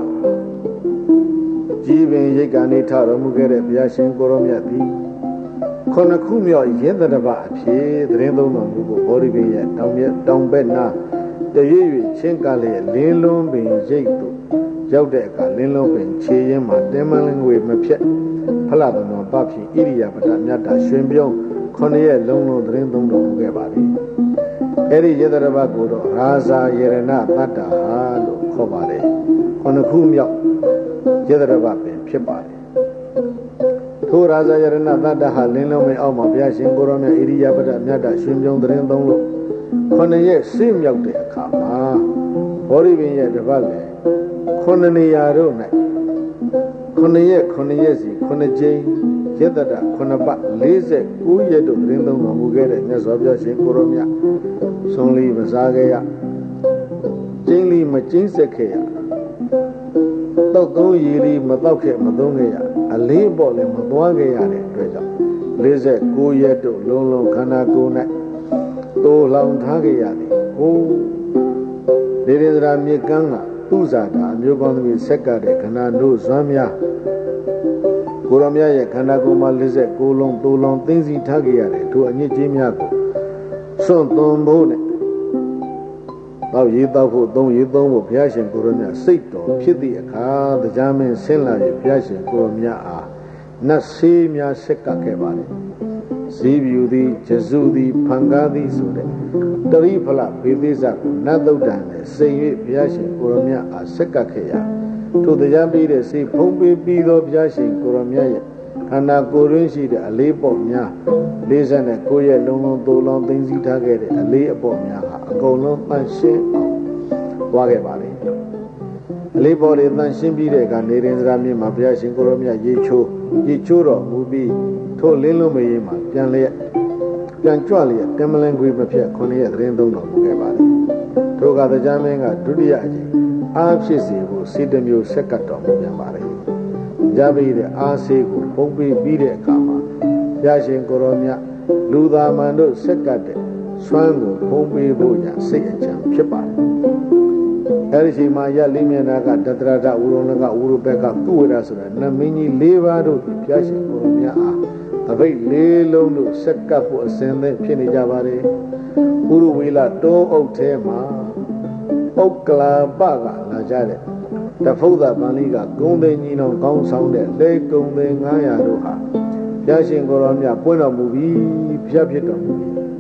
ကြီးပင်ရိတ်ကနေထတော်မူခဲ့တဲ့ဘုရားရှင်ကိုရောမြတ်သည်ခုနှစ်ခုမြောက်ရေတရဝအဖြစ်သတင်းသုံးတော်မူဖို့ဘောဓိပင်ရဲ့တောင်မြတ်တောင်ဘက်နာတရွေ့ရွေ့ချင်းကလည်းလင်းလုံးပင်ရိတ်သို့ရောက်တဲ့အခါလင်းလုံးပင်ခြေရင်းမှာတင်းမလင်းငွေမဖြတ်ဖလားသမပဖြင့်ဣရိယာပတမြတ်တာရှင်ပြုံးခုနှစ်ရက်လုံးလုံးသတင်းသုံးတော်မူခဲ့ပါပြီအဲ့ဒီရေတရဘကိုတော့ရာဇာယေရဏတတ္တဟာလို့ခေါ်ပါတယ်ခုနှစ်ခုမြောက်ရေတရဘပင်ဖြစ်ပါတယ်ထိုရာဇာယေရဏတတ္တဟာလင်းလုံးမင်းအောက်မှာဘုရားရှင်ကိုရောမြတ်ဣရိယာပတမြတ်တာရှင်ပြုံးသတင်းသုံးလို့ခုနှစ်ရက်စိမြောက်တဲ့အခါမှာဘောဓိပင်ရဲ့တပတ်လေခုနှစ်နေရာတို့၌ခုနှစ်ရက်ခုနှစ်ရက်စီခုနှစ်ကြိမ်ရေတတခုနှစ်ပတ်၄၉ရက်တို့သတင်းသုံးတော်မူခဲ့တဲ့မြတ်စွာဘုရားရှင်ကိုရောမြတ်ဆုံးလီမစားခဲ့ရကျင်းလီမကျင်းဆက်ခဲ့ရတောက်သုံးရည်လီမတောက်ခဲ့မသုံးခဲ့ရအလေးပေါ့လည်းမသွားခဲ့ရတဲ့အတွက်ကြောင့်၄၉ရက်တို့လုံးလုံးခန္ဓာကိုယ်၌တိုးလောင်ထားခဲ့ရသည်ဟိုဒေရဒရာမြေကမ်းကသူဇာတာအမျိုးကောင်းသမီးဆက်ကတဲ့ခန္ဓာတို့ဇွမ်းများကိုရောမြတ်ရဲ့ခန္ဓာကိုယ်မှာ၄၉လုံးတိုးလောင်သိသိထားခဲ့ရတယ်ထိုအညစ်အကြေးများကိုစွန့်သွန်ဖို့နဲ့တော့ရေတောက်ဖို့သုံးရေသုံးဖို့ဘုရားရှင်ကိုရောမြတ်စိတ်တော်ဖြစ်သည့်အခါတရားမင်းဆင်းလာ၍ဘုရားရှင်ကိုရောမြတ်အားနတ်ဆေးများဆက်ကပ်ခဲ့ပါလေဇီးပြူသည်ဂျစုသည်ဖန်ကားသည်ဆိုတဲ့တရိဖလဘေသိဇကိုနတ်သုတ်တံနဲ့စိန်၍ဘုရားရှင်ကိုရောမြတ်အားဆက်ကပ်ခဲ့ရထိုတရားပြီးတဲ့စိတ်ဖုံးပေးပြီးသောဘုရားရှင်ကိုရောမြတ်ရဲ့ခန္ဓာကိုယ်ရင်းရှိတဲ့အလေးပေါ့များ၄၉ရက်လုံးလုံးသို့လုံးသိသိထားခဲ့တဲ့အလေးအပေါ့များဟာအကုန်လုံးတန်ရှင်းအောင်ဝါခဲ့ပါလေအလေးပေါ့တွေတန်ရှင်းပြီးတဲ့အခါနေရင်စရာမြင့်မှာဘုရားရှင်ကိုရောမြတ်ရေချိုးရေချိုးတော်မူပြီးထိုလင်းလုံးမရေမှာပြန်လျက်ပြန်ကြွလျက်တမလင်ခွေမဖြတ်ခုနှစ်ရက်သတင်းသုံးတော်မူခဲ့ပါလေထိုကတရားမင်းကဒုတိယအကြိမ်အားဖြစ်စေဖို့စေတမျိုးဆက်ကပ်တော်မူပြန်ပါလေကြပြီးတဲ့အားစေးကိုပုံပေးပြီးတဲ့အခါမှာဘုရားရှင်ကိုရောမြတ်လူသားမန်တို့ဆက်ကပ်တဲ့ဆွမ်းကိုပုံပေးဖို့ညာစိတ်အကြံဖြစ်ပါတယ်အဲဒီချိန်မှာရလိမျက်နာကတတရဒဝုရုံလကဝုရုဘက်ကကုဝေဒဆိုတဲ့နမင်းကြီး၄ပါးတို့ဘုရားရှင်ကိုရောမြတ်အားတပိတ်လေးလုံးတို့ဆက်ကပ်ဖို့အစဉ်သင့်ဖြစ်နေကြပါတယ်ဥရဝေလတောအုပ်ထဲမှာဥက္ကလာပကလာကြတဲ့တဖုဒ္ဒပန်လိကဂုံသိညီတော်ကောင်းဆောင်တဲ့လေဂုံသိငါးရာတို့ဟာဘုရားရှင်ကိုရောမြတ်ပွင့်တော်မူပြီးဘုရားဖြစ်တော်မူပြီး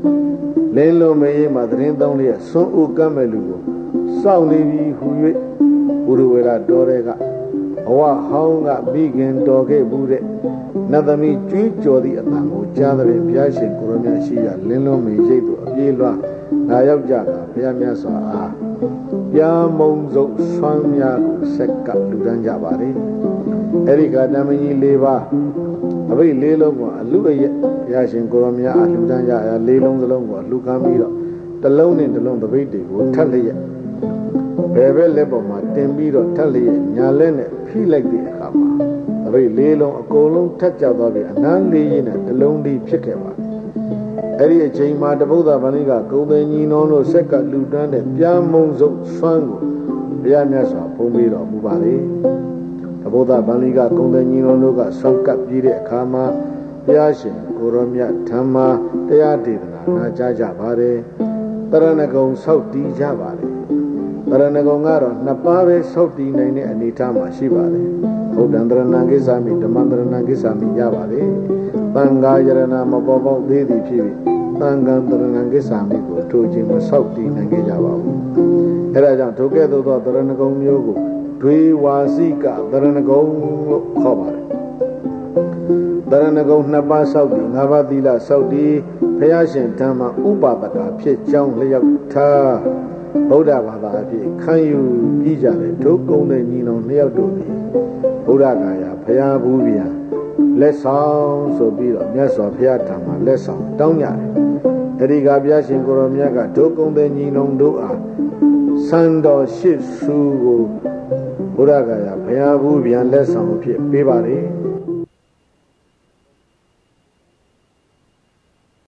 လင်းလုံးမေးမှာသတင်းသုံးလေးဆွန်းဥကမ်းမဲ့လူကိုစောင့်နေပြီဟူ၍ဘုရဝေရတော်တဲ့ကဘဝဟောင်းကမိခင်တော်ခဲ့ဘူးတဲ့နတ်သမီးကြွေးကြော်သည့်အတန်ကိုကြားတဲ့ဘုရားရှင်ကိုရမြတ်ရှိရလင်းလုံးမေရိတ်သူအပြေးလွှားလာရောက်ကြတာဘုရားမြတ်စွာအားပြာမုံစုပ်ဆွမ်းများကိုဆက်ကလူတန်းကြပါလေအဲ့ဒီကတမကြီး၄ပါးအဘိလေးလုံးကအလူအရဲ့ဘုရားရှင်ကိုရမြတ်အားလူတန်းကြရလေးလုံးစလုံးကိုလူကမ်းပြီးတော့တစ်လုံးနဲ့တစ်လုံးတပိတ်တွေကိုထပ်လျက်ဘယ်ဘက်လက်ပေါ်မှာတင်ပြီးတော့ထက်လျက်ညာလက်နဲ့ဖိလိုက်တဲ့အခါမှာတပိတ်လေးလုံးအကုန်လုံးထက်ကျသွားပြီးအနမ်းလေးရင်းနဲ့တလုံးလေးဖြစ်ခဲ့ပါတယ်အဲ့ဒီအချိန်မှာတပုဒ္ဒဗန္ဓိကဂုံသိညီနောတို့ဆက်ကလူတန်းတဲ့ပြာမုံစုပ်ဆွမ်းကိုဘုရားမြတ်စွာဘုန်းပြီးတော်မူပါလေတပုဒ္ဒဗန္ဓိကဂုံသိညီနောတို့ကဆွမ်းကပ်ပြီးတဲ့အခါမှာဘုရားရှင်ကိုရောမြတ်ဓမ္မတရားဒေသနာနာကြားကြပါတယ်တရဏဂုံဆောက်တည်ကြပါတယ်တရဏဂုံကတော့နှစ်ပါးပဲဆောက်တည်နိုင်တဲ့အနေအထားမှာရှိပါတယ်ဘုဒ္ဓံတရဏံကိစ္ဆာမိဓမ္မတရဏံကိစ္ဆာမိရပါတယ်သံဃာယရဏမပေါ်ပေါက်သေးသည်ဖြစ်ပြီးသံဃံတရဏံကိစ္ဆာမိကိုထိုခြင်းမဆောက်တည်နိုင်ခဲ့ကြပါဘူးအဲဒါကြောင့်ဒုက္ကဲ့သို့သောတရဏဂုံမျိုးကိုဒွေဝါစိကတရဏဂုံလို့ခေါ်ပါတယ်တရဏဂုံနှစ်ပါးဆောက်တည်ငါးပါးသီလဆောက်တည်ဘုရားရှင်ဓမ္မဥပါဒကဖြစ်ကြောင်းလျောက်ထားဗုဒ္ဓဘာသာအဖြစ်ခံယူပြီးကြတယ်ဒုက္ကုံတဲ့ညီနောင်နှစ်ယောက်တို့သည်ဗုဒ္ဓဂါယာဘုရားဘူးဗျာလက်ဆောင်ဆိုပြီးတော့မြတ်စွာဘုရားထံမှာလက်ဆောင်တောင်းကြတယ်အဲဒီကဘုရားရှင်ကိုရောမြတ်ကဒုက္ကုံတဲ့ညီနောင်တို့အားစံတော်ရှစ်စုကိုဗုဒ္ဓဂါယာဘုရားဘူးဗျာလက်ဆောင်အဖြစ်ပေးပါလေ